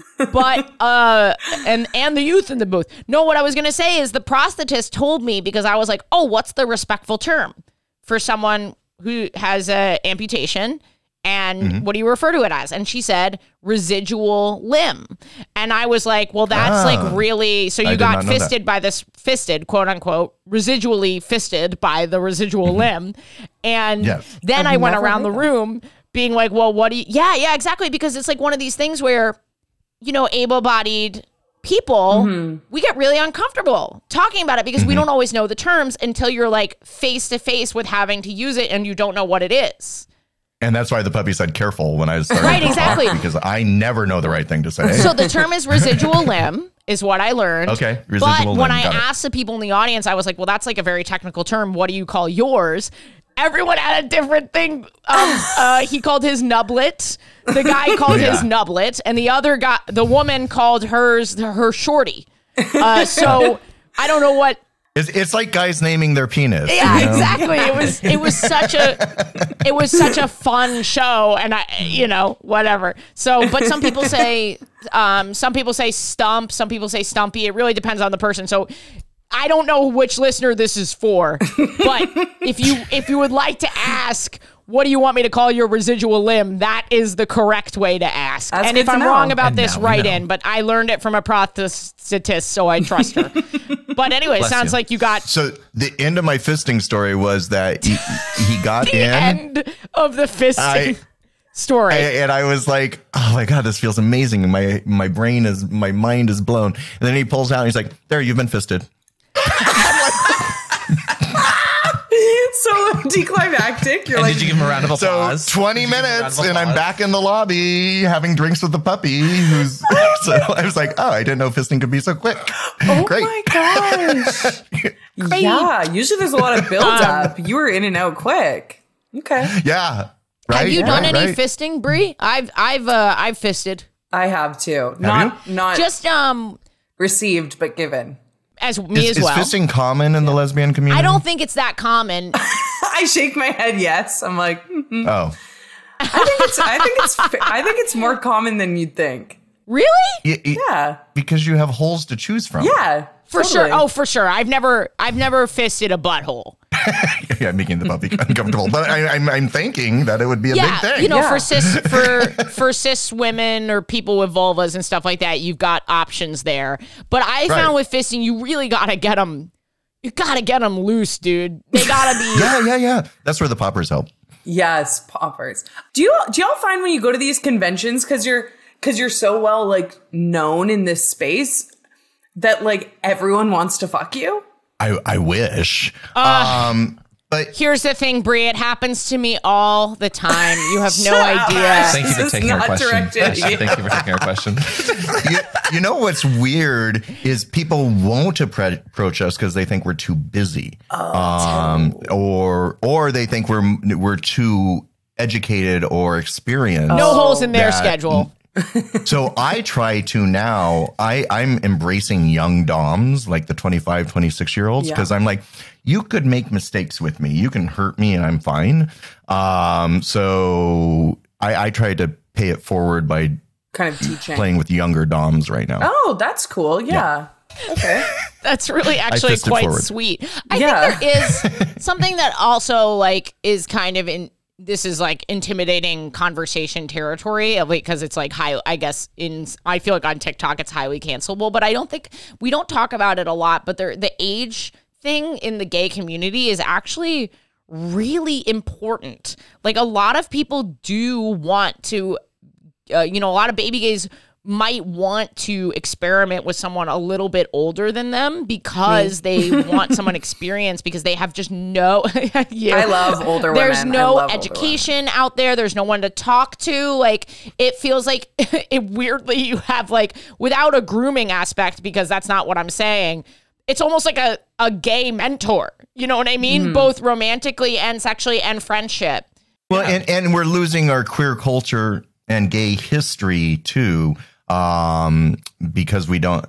but uh, and and the youth in the booth. No, what I was gonna say is the prosthetist told me because I was like, oh, what's the respectful term for someone who has a amputation? And Mm-hmm. what do you refer to it as? And she said residual limb. And I was like, well, that's Ah. like really, so I you did got not know that. fisted by this, fisted, quote unquote, residually fisted by the residual limb. And Mm-hmm. Yes. then I've I went never around the heard that. room being like, well, what do you, yeah, yeah, exactly. Because it's like one of these things where, you know, able-bodied people, Mm-hmm. we get really uncomfortable talking about it because Mm-hmm. we don't always know the terms until you're like face to face with having to use it and you don't know what it is. And that's why the puppy said careful when I started Right, to talk, exactly. because I never know the right thing to say. So the term is residual limb is what I learned. Okay, But residual when limb, I got it. asked the people in the audience, I was like, well, that's like a very technical term. What do you call yours? Everyone had a different thing. Um, uh, he called his nublet. The guy called his Yeah. nublet. And the other guy, the woman called hers her shorty. Uh, so I don't know what. It's, it's like guys naming their penis. Yeah, you know? exactly. It was it was such a it was such a fun show, and I you know whatever. So, but some people say um, some people say stump, some people say stumpy. It really depends on the person. So. I don't know which listener this is for, but if you if you would like to ask, what do you want me to call your residual limb? That is the correct way to ask. That's and good if to I'm know. wrong about And this, now we write know. in. But I learned it from a prosthetist, so I trust her. But anyway, Bless sounds you. like you got So the end of my fisting story was that he, he got the in. end of the fisting I- story. I- and I was like, "Oh my god, this feels amazing! My my brain is my mind is blown." And then he pulls out, and he's like, "There, you've been fisted." so anticlimactic. You're And like, did you give him a round of So applause? twenty Did you give him a round minutes, of and I'm applause? back in the lobby having drinks with the puppy. Who's so I was like, "Oh, I didn't know fisting could be so quick." oh Great. my gosh. Yeah, usually there's a lot of build up. You were in and out quick. Okay. Yeah. Right. Have you done right, any right. fisting, Brie? I've I've uh, I've fisted. I have too. Not not Just um received, but given. as me Is, as well. is fisting common in the lesbian community? I don't think it's that common. I shake my head yes. I'm like, mm, Oh, I think it's I think it's I think it's more common than you'd think. Really? Y- y- Yeah. because you have holes to choose from. Yeah. For totally. sure. Oh, for sure. I've never I've never fisted a butthole. yeah, making the puppy uncomfortable. But I, I'm, I'm thinking that it would be a Yeah, big thing. you know, Yeah. for cis for for cis women or people with vulvas and stuff like that, you've got options there. But I found with fisting, you really gotta get them. You gotta get them loose, dude. They gotta be. yeah, yeah, yeah. That's where the poppers help. Yes, poppers. Do you do y'all find when you go to these conventions because you're because you're so well like known in this space that like everyone wants to fuck you. I, I wish. Uh, um, but Here's the thing, Brie. It happens to me all the time. You have no Shut up. idea. Thank you This for is taking our not question. directed at Ashley, you. Thank you for taking our question. you, you know what's weird is people won't appre- approach us because they think we're too busy, um, or or they think we're we're too educated or experienced. No holes in their that- schedule. So I try to now, I, I'm embracing young doms, like the twenty-five, twenty-six year olds, because Yeah. I'm like, you could make mistakes with me. You can hurt me and I'm fine. Um, so I, I try to pay it forward by Kind of teaching. playing with younger doms right now. Oh, that's cool. Yeah. Okay. That's really actually fisted quite forward. sweet. I Yeah. think there is something that also like is kind of in this is like intimidating conversation territory because it's like high, I guess in I feel like on TikTok it's highly cancelable, but I don't think we don't talk about it a lot, but there the age thing in the gay community is actually really important. Like a lot of people do want to uh, you know, a lot of baby gays might want to experiment with someone a little bit older than them because they want someone experienced because they have just no you. I love older There's women. I no love older education out there. There's no one to talk to. Like it feels like it weirdly you have like without a grooming aspect because that's not what I'm saying. It's almost like a, a gay mentor. You know what I mean? Mm-hmm. Both romantically and sexually and friendship. Well, and, and we're losing our queer culture and gay history too, um, because we don't.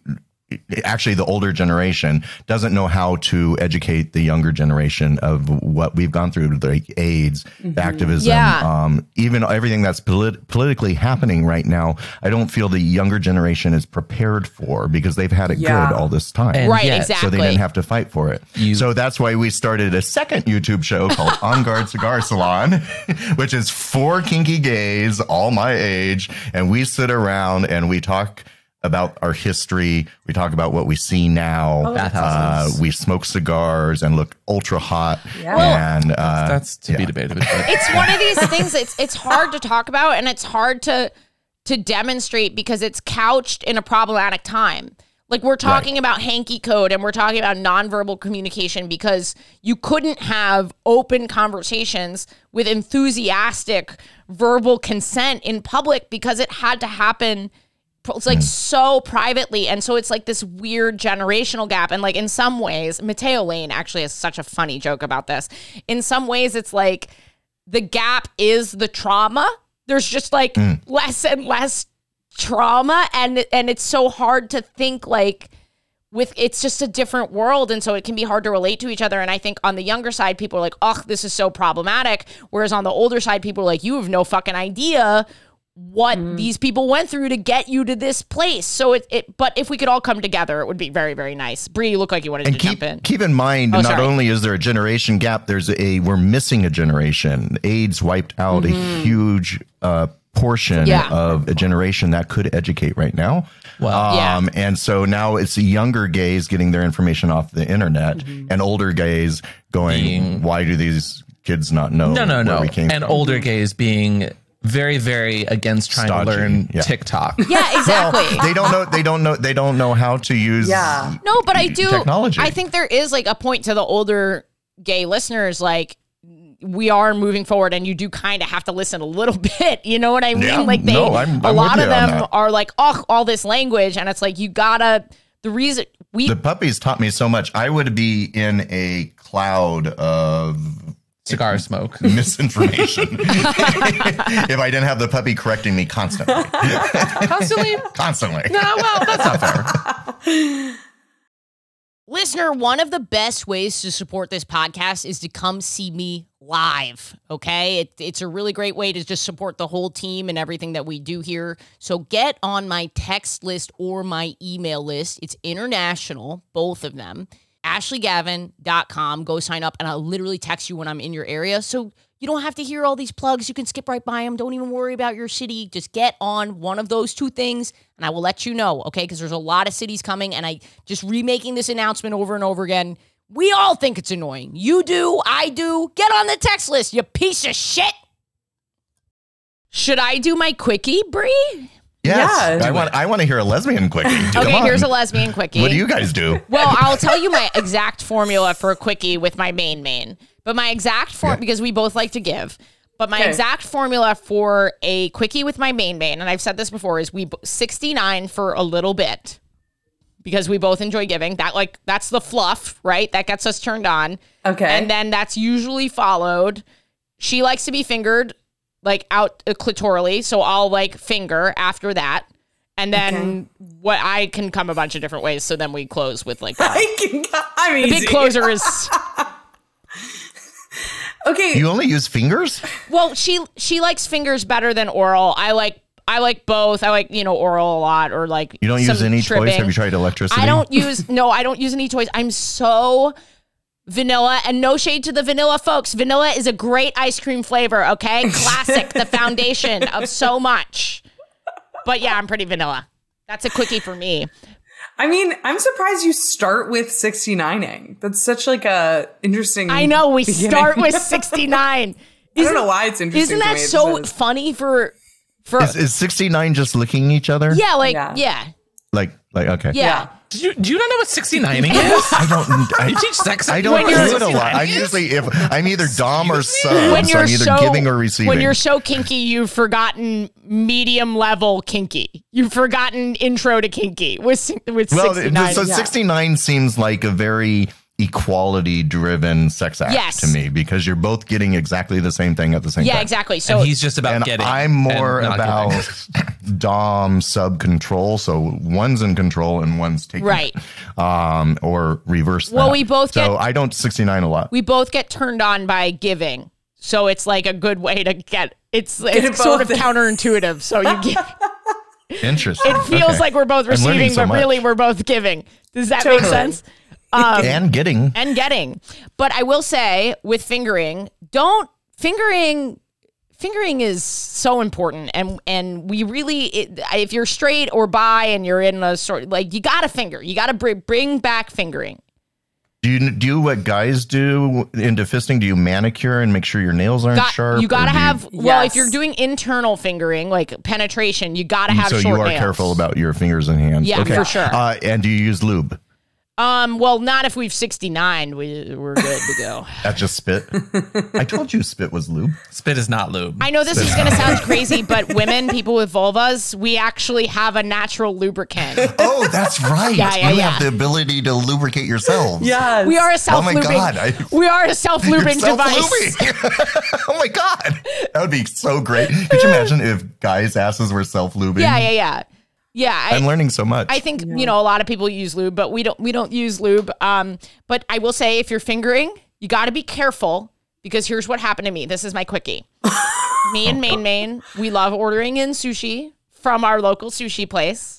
Actually, the older generation doesn't know how to educate the younger generation of what we've gone through, like AIDS, Mm-hmm. activism, Yeah. um, even everything that's polit- politically happening right now. I don't feel the younger generation is prepared for because they've had it Yeah. good all this time. And Right, yet- exactly. So they didn't have to fight for it. You- so that's why we started a second YouTube show called On Guard Cigar Salon, which is four kinky gays, all my age. And we sit around and we talk about our history. We talk about what we see now. Uh, we smoke cigars and look ultra hot. Yeah. And uh, That's to be yeah. debated. But It's one of these things it's it's hard to talk about and it's hard to to demonstrate because it's couched in a problematic time. Like we're talking about hanky code and we're talking about nonverbal communication because you couldn't have open conversations with enthusiastic verbal consent in public because it had to happen it's like so privately. And so it's like this weird generational gap. And like in some ways, Mateo Lane actually has such a funny joke about this. In some ways, it's like the gap is the trauma. There's just like less and less trauma. And, and it's so hard to think like with, it's just a different world. And so it can be hard to relate to each other. And I think on the younger side, people are like, oh, this is so problematic. Whereas on the older side, people are like, you have no fucking idea what Mm. these people went through to get you to this place. So it, it but if we could all come together, it would be very, very nice. Bree, you look like you wanted And to keep jump in. keep in mind, Oh, not sorry. only is there a generation gap, there's a we're missing a generation. AIDS wiped out a huge uh, portion Yeah. of a generation that could educate right now. Well, Yeah. um, and so now it's the younger gays getting their information off the internet, and older gays going, Being- "Why do these kids not know?" no, no, where no. we came And from? older gays being very, very against trying Stodgy, to learn yeah. TikTok. Yeah, exactly. They don't know. They don't know. They don't know how to use. Yeah. No, but I do. Technology. I think there is like a point to the older gay listeners, like we are moving forward, and you do kind of have to listen a little bit. You know what I mean? Yeah. like they, No, I'm- a I'm lot with of you on them that. are like, oh, all this language, and it's like you gotta. The reason we The puppies taught me so much. I would be in a cloud of Cigar smoke. misinformation if I didn't have the puppy correcting me constantly. Constantly? Constantly. No, well, that's not fair. Listener, one of the best ways to support this podcast is to come see me live, okay? It, it's a really great way to just support the whole team and everything that we do here. So get on my text list or my email list. It's international, both of them. ashley gavin dot com. Go sign up, and I'll literally text you when I'm in your area. So you don't have to hear all these plugs. You can skip right by them. Don't even worry about your city. Just get on one of those two things, and I will let you know, okay? Because there's a lot of cities coming, and I just remaking this announcement over and over again. We all think it's annoying. You do. I do. Get on the text list, you piece of shit. Should I do my quickie, Bree? Yes. Yeah. I want I want to hear a lesbian quickie. Come Okay, on. here's a lesbian quickie. What do you guys do? Well, I'll tell you my exact formula for a quickie with my main main. But my exact form, Yeah. because we both like to give, but my Okay. exact formula for a quickie with my main main, and I've said this before, is we b- sixty-nine for a little bit because we both enjoy giving. That like that's the fluff, right? That gets us turned on. Okay. And then that's usually followed. She likes to be fingered like out uh, clitorally, so I'll like finger after that. And then what I can come a bunch of different ways. So then we close with like uh, I can, I'm easy. big closer is Okay. You only use fingers? well, she she likes fingers better than oral. I like I like both. I like, you know, oral a lot or like You don't some use any tripping. toys? Have you tried electricity? I don't use no, I don't use any toys. I'm so vanilla, and no shade to the vanilla folks. Vanilla is a great ice cream flavor, okay? Classic, the foundation of so much. But yeah, I'm pretty vanilla. That's a quickie for me. I mean, I'm surprised you start with sixty-nining. That's such like a interesting. I know we beginning. start with sixty-nine. I don't know why it's interesting. Isn't to that me. It so just is. funny for for Is, is sixty-nine just licking each other? Yeah, like Yeah. yeah. Like, like okay. Yeah. Yeah. Do you, do you not know what sixty-nining is? I don't. I, You teach sex. I don't When do you're- it a lot. I'm usually if I'm either dom or sub, When so you're I'm either so giving or receiving. when you're so kinky, you've forgotten medium level kinky. You've forgotten intro to kinky with si- with well, sixty-nine. so yeah. sixty-nine seems like a very equality driven sex act Yes. to me because you're both getting exactly the same thing at the same Yeah, time. exactly. So And he's just about And getting. I'm more and not about giving. dom sub control. So one's in control and one's taking Right. it. Um, or reverse Well, that. we both So get- I don't sixty-nine a lot. we both get turned on by giving. So it's like a good way to get it's it it's sort of both. counterintuitive. So you give Interesting. it feels Okay. like we're both I'm learning receiving, so but much. really we're both giving. Does that make Totally. sense? Um, and getting. and getting. But I will say with fingering, don't fingering fingering is so important, and and we really it, if you're straight or bi and you're in a sort like you got to finger. You got to bring bring back fingering. Do you do what guys do into fisting? Do you manicure and make sure your nails aren't Got, sharp? you got or to do you- have well if Yes. you're doing internal fingering like penetration, you got to have so short you are nails. careful about your fingers and hands. Yeah, okay. for sure. Uh, and do you use lube? Um, well, not if we've sixty-nine. We we're good to go. That's just spit. I told you spit was lube. Spit is not lube. I know this is going to sound crazy, but women, people with vulvas, we actually have a natural lubricant. Oh, that's right. Yeah, yeah, you yeah. have the ability to lubricate yourselves. Yes. We are a Oh self my lubing. God. I- We are a self lubing You're device. self-lubing. Oh my God. That would be so great. Could you imagine if guys' asses were self-lubing? Yeah, yeah, yeah, yeah. I, I'm learning so much. I think you know a lot of people use lube, but we don't. We don't use lube. Um, but I will say, if you're fingering, you got to be careful because here's what happened to me. This is my quickie. Me and Main Main, we love ordering in sushi from our local sushi place.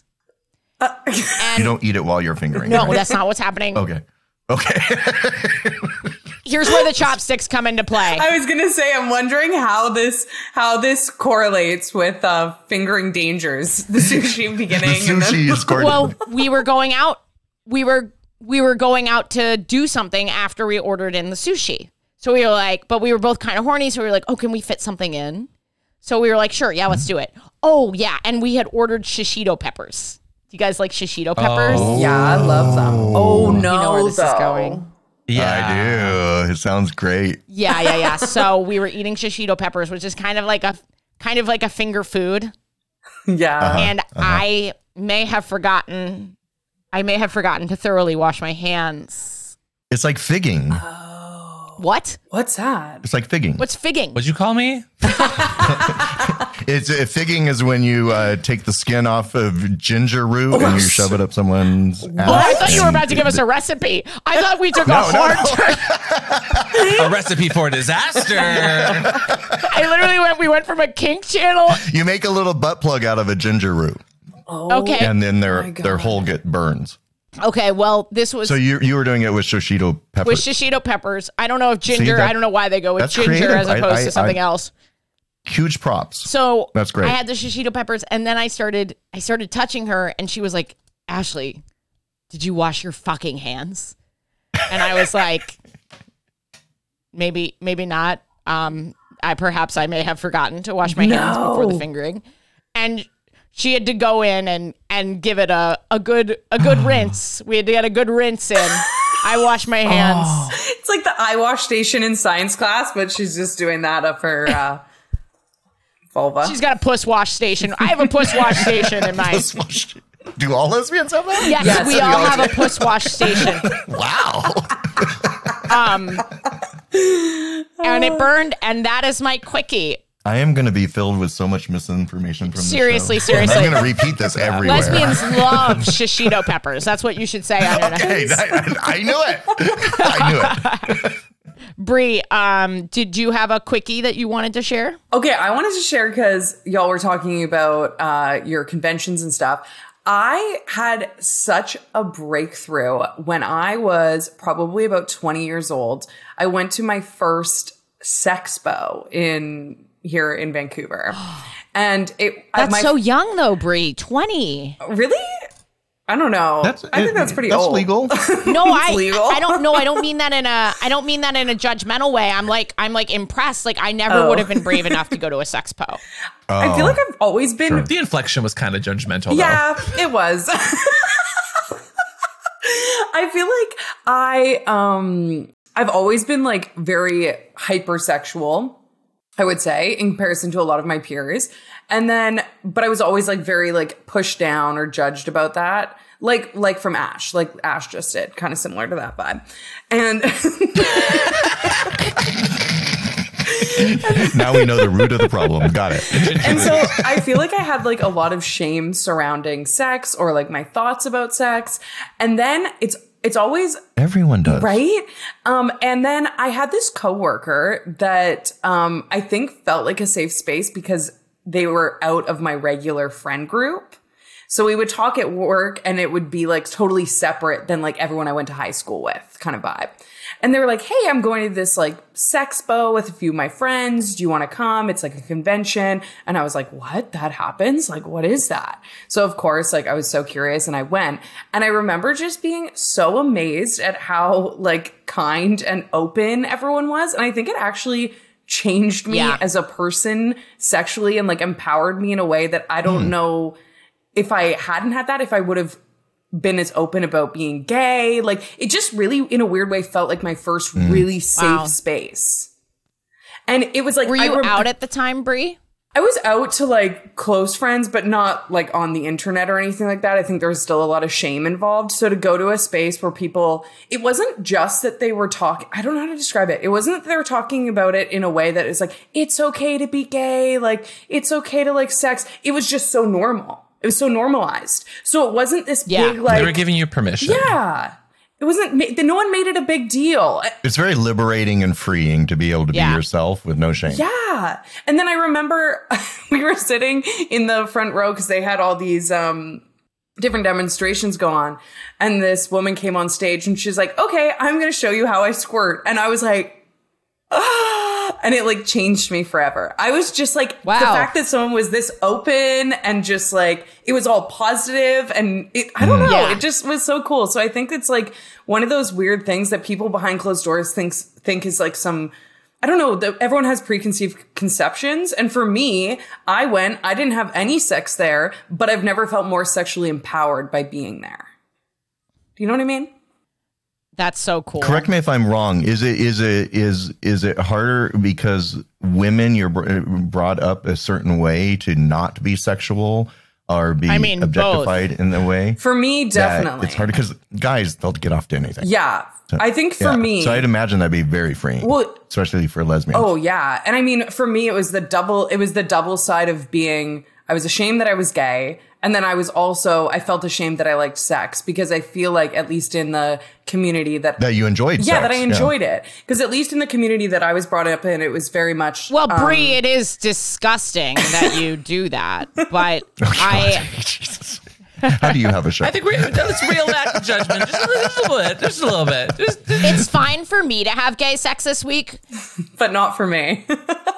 you don't eat it while you're fingering. No, right? that's not what's happening. Okay. Okay. Here's where the chopsticks come into play. I was gonna say, I'm wondering how this how this correlates with uh, fingering dangers, the sushi the beginning. and then- sushi is scored. Well, we were going out. We were we were going out to do something after we ordered in the sushi. So we were like, but we were both kind of horny. So we were like, oh, can we fit something in? So we were like, sure, yeah, let's do it. Oh yeah, and we had ordered shishito peppers. Do you guys like shishito peppers? Oh. yeah, I love them. Oh no, You know where this is though. going. Yeah. I do. It sounds great. Yeah, yeah, yeah. So we were eating shishito peppers, which is kind of like a kind of like a finger food. Yeah, Uh-huh. And I may have forgotten. I may have forgotten to thoroughly wash my hands. It's like figging. What? what's that? It's like figging. What's figging? What'd you call me? It's uh, figging is when you uh, take the skin off of ginger root and you shove it up someone's ass. Oh, I thought you were and- about to give us a recipe. I thought we took a No, no, hard no. turn. A recipe for disaster. I literally went. We went from a kink channel. You make a little butt plug out of a ginger root, Okay. and then their my their God. hole get burns. Okay. Well, this was So you you were doing it with shishito pepper. with shishito peppers. I don't know if ginger. that- I don't know why they go with that's ginger creative. as I- opposed I- to something I- else. Huge props. So That's great. I had the shishito peppers, and then I started. I started touching her, and she was like, "Ashley, did you wash your fucking hands?" And I was like, "Maybe, maybe not. Um, I perhaps I may have forgotten to wash my hands before the No. fingering." And she had to go in and and give it a a good a good rinse. We had to get a good rinse in. I wash my hands. Oh. It's like the eye wash station in science class, but she's just doing that up her uh, vulva. She's got a puss wash station. I have a puss wash station in my. Do all lesbians have that? Yes, Yes, we we all all have do. a puss wash station. Wow. Um, and it burned, and that is my quickie. I am going to be filled with so much misinformation from Seriously, this show. seriously. I'm going to repeat this everywhere. Lesbians love shishito peppers. That's what you should say on your Hey, I, I knew it. I knew it. Bree, um, did you have a quickie that you wanted to share? Okay, I wanted to share because y'all were talking about uh, your conventions and stuff. I had such a breakthrough when I was probably about twenty years old. I went to my first Sexpo in here in Vancouver. And it That's my, so young though, Bree. twenty. really? I don't know. That's, I think that's pretty that's old. legal. No, I legal. I don't know. I don't mean that in a I don't mean that in a judgmental way. I'm like I'm like impressed. Like I never Oh. would have been brave enough to go to a Sexpo. I feel like I've always been Sure. The inflection was kind of judgmental, though. Yeah, it was. I feel like I um I've always been like very hypersexual, I would say, in comparison to a lot of my peers. And then but I was always like very like pushed down or judged about that. Like like from Ash, like Ash just did, kind of similar to that vibe. And Now we know the root of the problem. Got it. And so I feel like I had like a lot of shame surrounding sex or like my thoughts about sex. And then it's it's always Everyone does. right. Um, and then I had this coworker that um, I think felt like a safe space because they were out of my regular friend group. So we would talk at work and it would be like totally separate than like everyone I went to high school with kind of vibe. And they were like, hey, I'm going to this like Sexpo with a few of my friends. Do you want to come? It's like a convention. And I was like, what? That happens? Like, what is that? So of course, like I was so curious and I went. And I remember just being so amazed at how like kind and open everyone was. And I think it actually changed me Yeah. as a person sexually and like empowered me in a way that I don't know if I hadn't had that, if I would have been as open about being gay. Like it just really in a weird way felt like my first really safe Wow. space. And it was like, Were I you rem- out at the time, Bree? I was out to like close friends, but not like on the internet or anything like that. I think there was still a lot of shame involved. So to go to a space where people, it wasn't just that they were talking, I don't know how to describe it. It wasn't that they were talking about it in a way that is like, it's okay to be gay. Like it's okay to like sex. It was just so normal. It was so normalized. So it wasn't this Yeah. big like, They were giving you permission. yeah, it wasn't, ma- no one made it a big deal. It's very liberating and freeing to be able to Yeah. be yourself with no shame. Yeah. And then I remember we were sitting in the front row because they had all these um, different demonstrations go on. And this woman came on stage and she's like, okay, I'm going to show you how I squirt. And I was like, ah. And it like changed me forever. I was just like, Wow. the fact that someone was this open and just like, it was all positive and it, I don't know, Yeah. it just was so cool. So I think it's like one of those weird things that people behind closed doors thinks, think is like some, I don't know, the, everyone has preconceived conceptions. And for me, I went, I didn't have any sex there, but I've never felt more sexually empowered by being there. Do you know what I mean? That's so cool. Correct me if I'm wrong. Is it is it is is it harder because women you're br- brought up a certain way to not be sexual or be I mean, objectified in a way? For me, that definitely. it's harder because guys they'll get off to anything. Yeah. I think for Yeah. me. so I'd imagine that'd be very freeing, Well- especially for lesbians. Oh yeah. And I mean, for me, it was the double, it was the double side of being, I was ashamed that I was gay. And then I was also, I felt ashamed that I liked sex because I feel like at least in the community that, that you enjoyed. yeah, sex, that I enjoyed it. Because at least in the community that I was brought up in, it was very much. Well, um, Bree, it is disgusting that you do that, but I Jesus. How do you have a show? I think we let's reel back the judgment just a little bit, just a little bit. Just, just- it's fine for me to have gay sex this week, but not for me.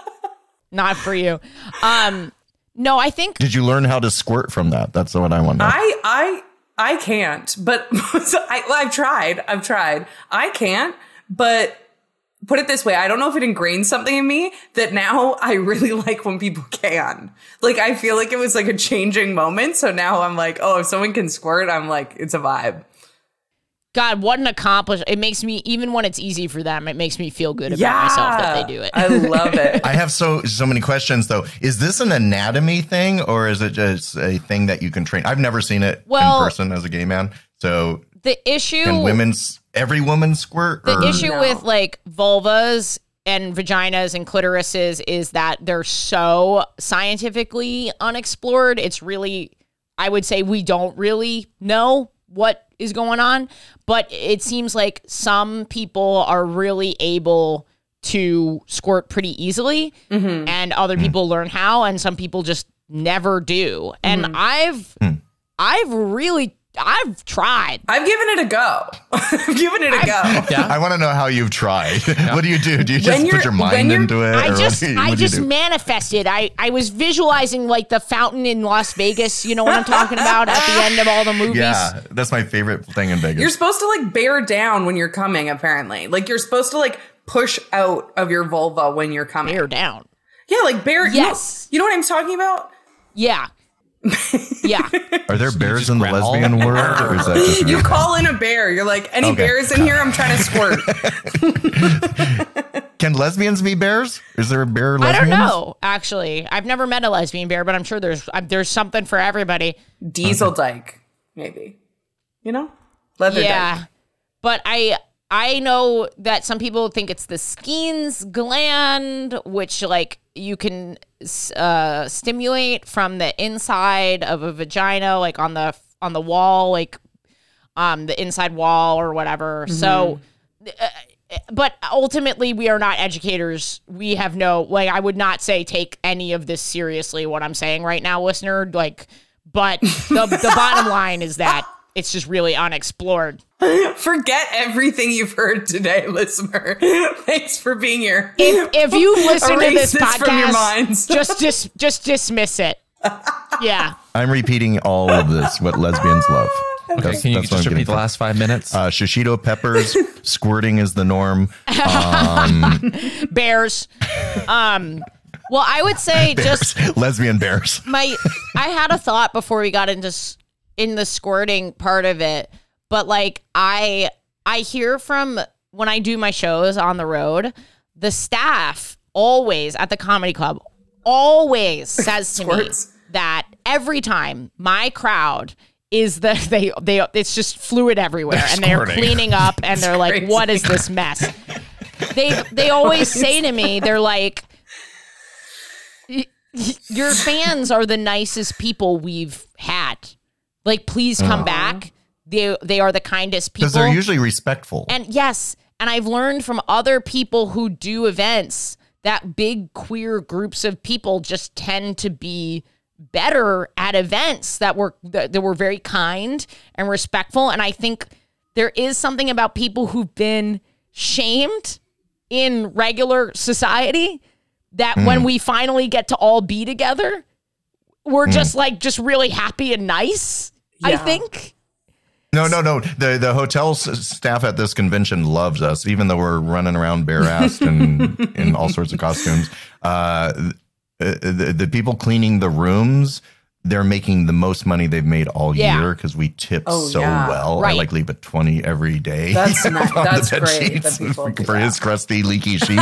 not for you. Um, no, I think Did you learn how to squirt from that? That's what I want to know. I, I, I can't, but so I, well, I've tried. I've tried. I can't, but put it this way. I don't know if it ingrained something in me that now I really like when people can. Like, I feel like it was like a changing moment. So now I'm like, oh, if someone can squirt, I'm like, it's a vibe. God, what an accomplishment. It makes me, even when it's easy for them, it makes me feel good about Yeah. myself that they do it. I love it. I have so so many questions though. Is this an anatomy thing or is it just a thing that you can train? I've never seen it Well- in person as a gay man. So The issue... can women's every woman squirt? The or- issue No. with like vulvas and vaginas and clitorises is that they're so scientifically unexplored. It's really, I would say we don't really know what is going on, but it seems like some people are really able to squirt pretty easily and other people learn how and some people just never do. And I've, I've really, I've tried. I've given it a go. I've given it a go. I want to know how you've tried. What do you do? Do you just When put you're- your when mind you're- into it? I or what just do you- I what do you just do? manifested. I, I was visualizing like the fountain in Las Vegas, you know what I'm talking about, at the end of all the movies. Yeah, that's my favorite thing in Vegas. You're supposed to like bear down when you're coming, apparently. Like you're supposed to like push out of your vulva when you're coming. Bear down. Yeah, like bear. Yes. You know, you know what I'm talking about? Yeah. Yeah. Are there bears just in the growl? lesbian world, or is that just You me? call in a bear. You're like, any Okay. bears in here? I'm trying to squirt. Can lesbians be bears? Is there a bear I lesbians? don't know, actually. I've never met a lesbian bear, but I'm sure there's uh, there's something for everybody. Diesel dyke, maybe. You know? Leather Yeah. dyke. But I I know that some people think it's the Skene's gland, which like you can uh, stimulate from the inside of a vagina, like on the on the wall, like um the inside wall or whatever. So, uh, but ultimately, we are not educators. We have no like. I would not say take any of this seriously. What I'm saying right now, listener, like, but the the bottom line is that it's just really unexplored. Forget everything you've heard today, listener. Thanks for being here. If, if you listen to Erase this this from your podcast, minds. just dis, just dismiss it. Yeah. I'm repeating all of this. What lesbians love. Okay, That's- can you that's what just I'm repeat getting the from. last five minutes? Uh, shishito peppers, squirting is the norm. Bears. Um, well, I would say just Lesbian bears. my I had a thought before we got into s- in the squirting part of it, but like I I hear from when I do my shows on the road, the staff always at the comedy club always says to me Squirts. that every time my crowd is the they they it's just fluid everywhere and they're squirting. cleaning up and they're like, crazy. what is this mess? They they always say to me, they're like, "Y- y- your fans are the nicest people we've had. Like, please come back. They they are the kindest people. Because they're usually respectful. And yes, and I've learned from other people who do events that big queer groups of people just tend to be better at events that were that, that were very kind and respectful. And I think there is something about people who've been shamed in regular society that when we finally get to all be together, we're just like just really happy and nice. I Yeah. think. No, no, no. The the hotel s- staff at this convention loves us, even though we're running around bare-assed and in all sorts of costumes. Uh, the, the people cleaning the rooms, they're making the most money they've made all Yeah. year because we tip Oh, so yeah. well. Right. I like leave a twenty every day. That's nice. on the That's bed great sheets that people do for that. his crusty, leaky sheets.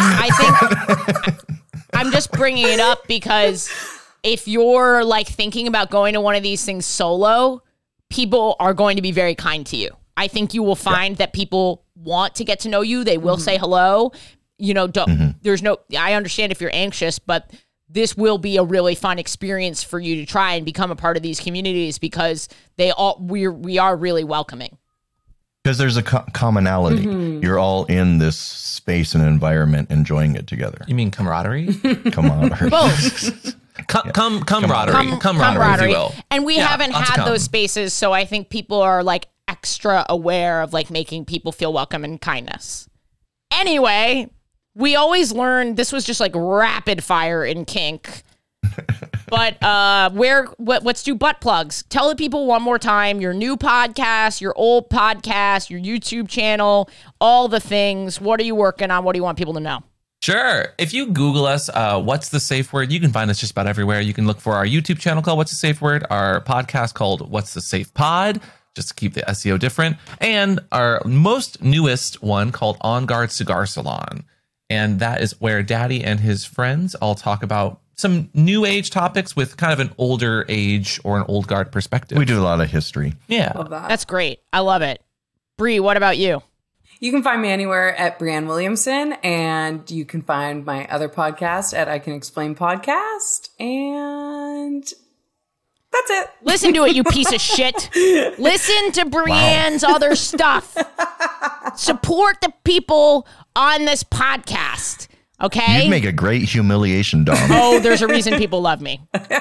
I think I'm just bringing it up because if you're like thinking about going to one of these things solo, people are going to be very kind to you. I think you will find that people want to get to know you. They will say hello. You know, don't, there's no, I understand if you're anxious, but this will be a really fun experience for you to try and become a part of these communities because they all, we're, we are really welcoming. Because there's a co- commonality. You're all in this space and environment enjoying it together. You mean camaraderie? Come on. Both. Come, come, camaraderie. Com- camaraderie, if you will. And we Yeah, haven't lots had of those cum. spaces, so I think people are like extra aware of like making people feel welcome and kindness. Anyway, we always learn this was just like rapid fire in kink. But uh, where? What, let's do butt plugs. Tell the people one more time your new podcast, your old podcast, your YouTube channel, all the things. What are you working on? What do you want people to know? Sure. If you Google us, uh, What's the Safe Word? You can find us just about everywhere. You can look for our YouTube channel called What's the Safe Word, our podcast called What's the Safe Pod, just to keep the S E O different, and our most newest one called On Guard Cigar Salon. And that is where Daddy and his friends all talk about some new age topics with kind of an older age or an old guard perspective. We do a lot of history. Yeah. Love that. That's great. I love it. Bree, what about you? You can find me anywhere at Brianne Williamson, and you can find my other podcast at I Can Explain Podcast, and that's it. Listen to it, you piece of shit. Listen to Brianne's other stuff. Support the people on this podcast, okay? You'd make a great humiliation dom. Oh, there's a reason people love me.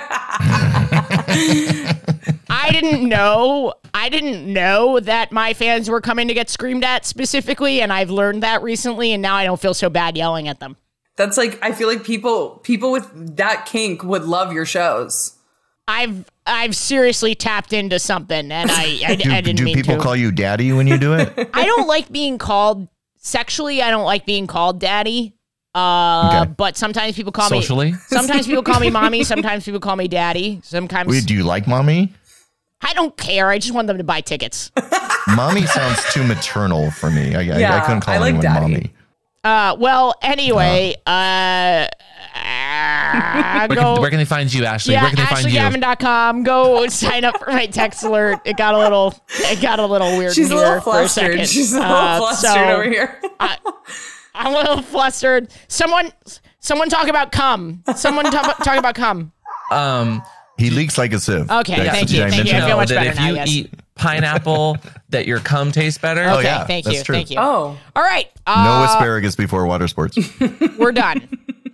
I didn't know. I didn't know that my fans were coming to get screamed at specifically, and I've learned that recently, and now I don't feel so bad yelling at them. That's like, I feel like people people with that kink would love your shows. I've I've seriously tapped into something, and I I, do I didn't do mean people to. call you daddy when you do it? I don't like being called sexually. I don't like being called daddy. Uh, Okay. But sometimes people call Socially? me. Sometimes people call me mommy. Sometimes people call me daddy. Sometimes Wait, do you like mommy? I don't care. I just want them to buy tickets. Mommy sounds too maternal for me. I, I, Yeah, I couldn't call I like anyone daddy. mommy. Uh, well, anyway, uh, uh, Where go. can, where can they find you, Ashley? Yeah, where can they find ashley you? gavin dot com. Go sign up for my text alert. It got a little, it got a little weird. She's in a here little for a flustered. second. She's a little Uh, flustered so over here. I, I'm a little flustered. Someone, someone talk about cum. Someone talk, talk about cum. Um, He leaks like a sieve. Okay, That's- thank did you, I thank mention you. I that? feel know much that better if now, you yes. eat pineapple, that your cum tastes better. Oh, Okay, yeah, thank that's you, true. thank you. Oh, All right, No uh, asparagus before water sports. we're done.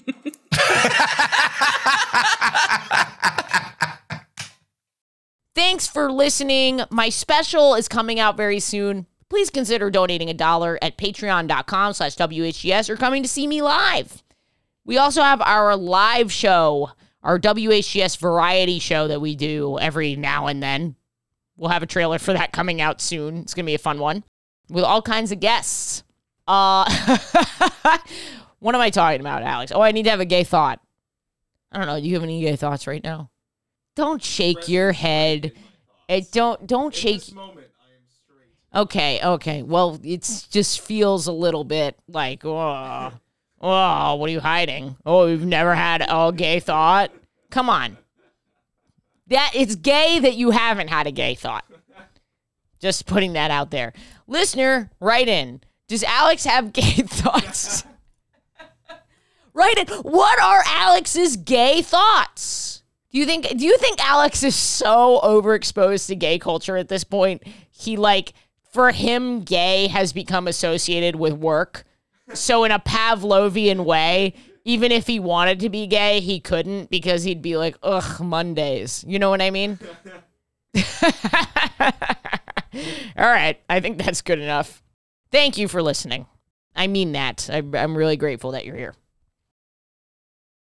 Thanks for listening. My special is coming out very soon. Please consider donating a dollar at patreon.com slash WHGS or coming to see me live. We also have our live show, our W H G S variety show that we do every now and then. We'll have a trailer for that coming out soon. It's going to be a fun one with all kinds of guests. Uh, what am I talking about, Alex? Oh, I need to have a gay thought. I don't know. Do you have any gay thoughts right now? Don't shake your head. It don't don't shake. Okay, okay. Well, it just feels a little bit like, oh, oh, what are you hiding? Oh, you've never had a gay thought? Come on. That it's gay that you haven't had a gay thought. Just putting that out there. Listener, write in. Does Alex have gay thoughts? Write in. What are Alex's gay thoughts? Do you think do you think Alex is so overexposed to gay culture at this point? He like for him gay has become associated with work. So in a Pavlovian way, even if he wanted to be gay, he couldn't because he'd be like, ugh, Mondays. You know what I mean? All right. I think that's good enough. Thank you for listening. I mean that. I, I'm really grateful that you're here.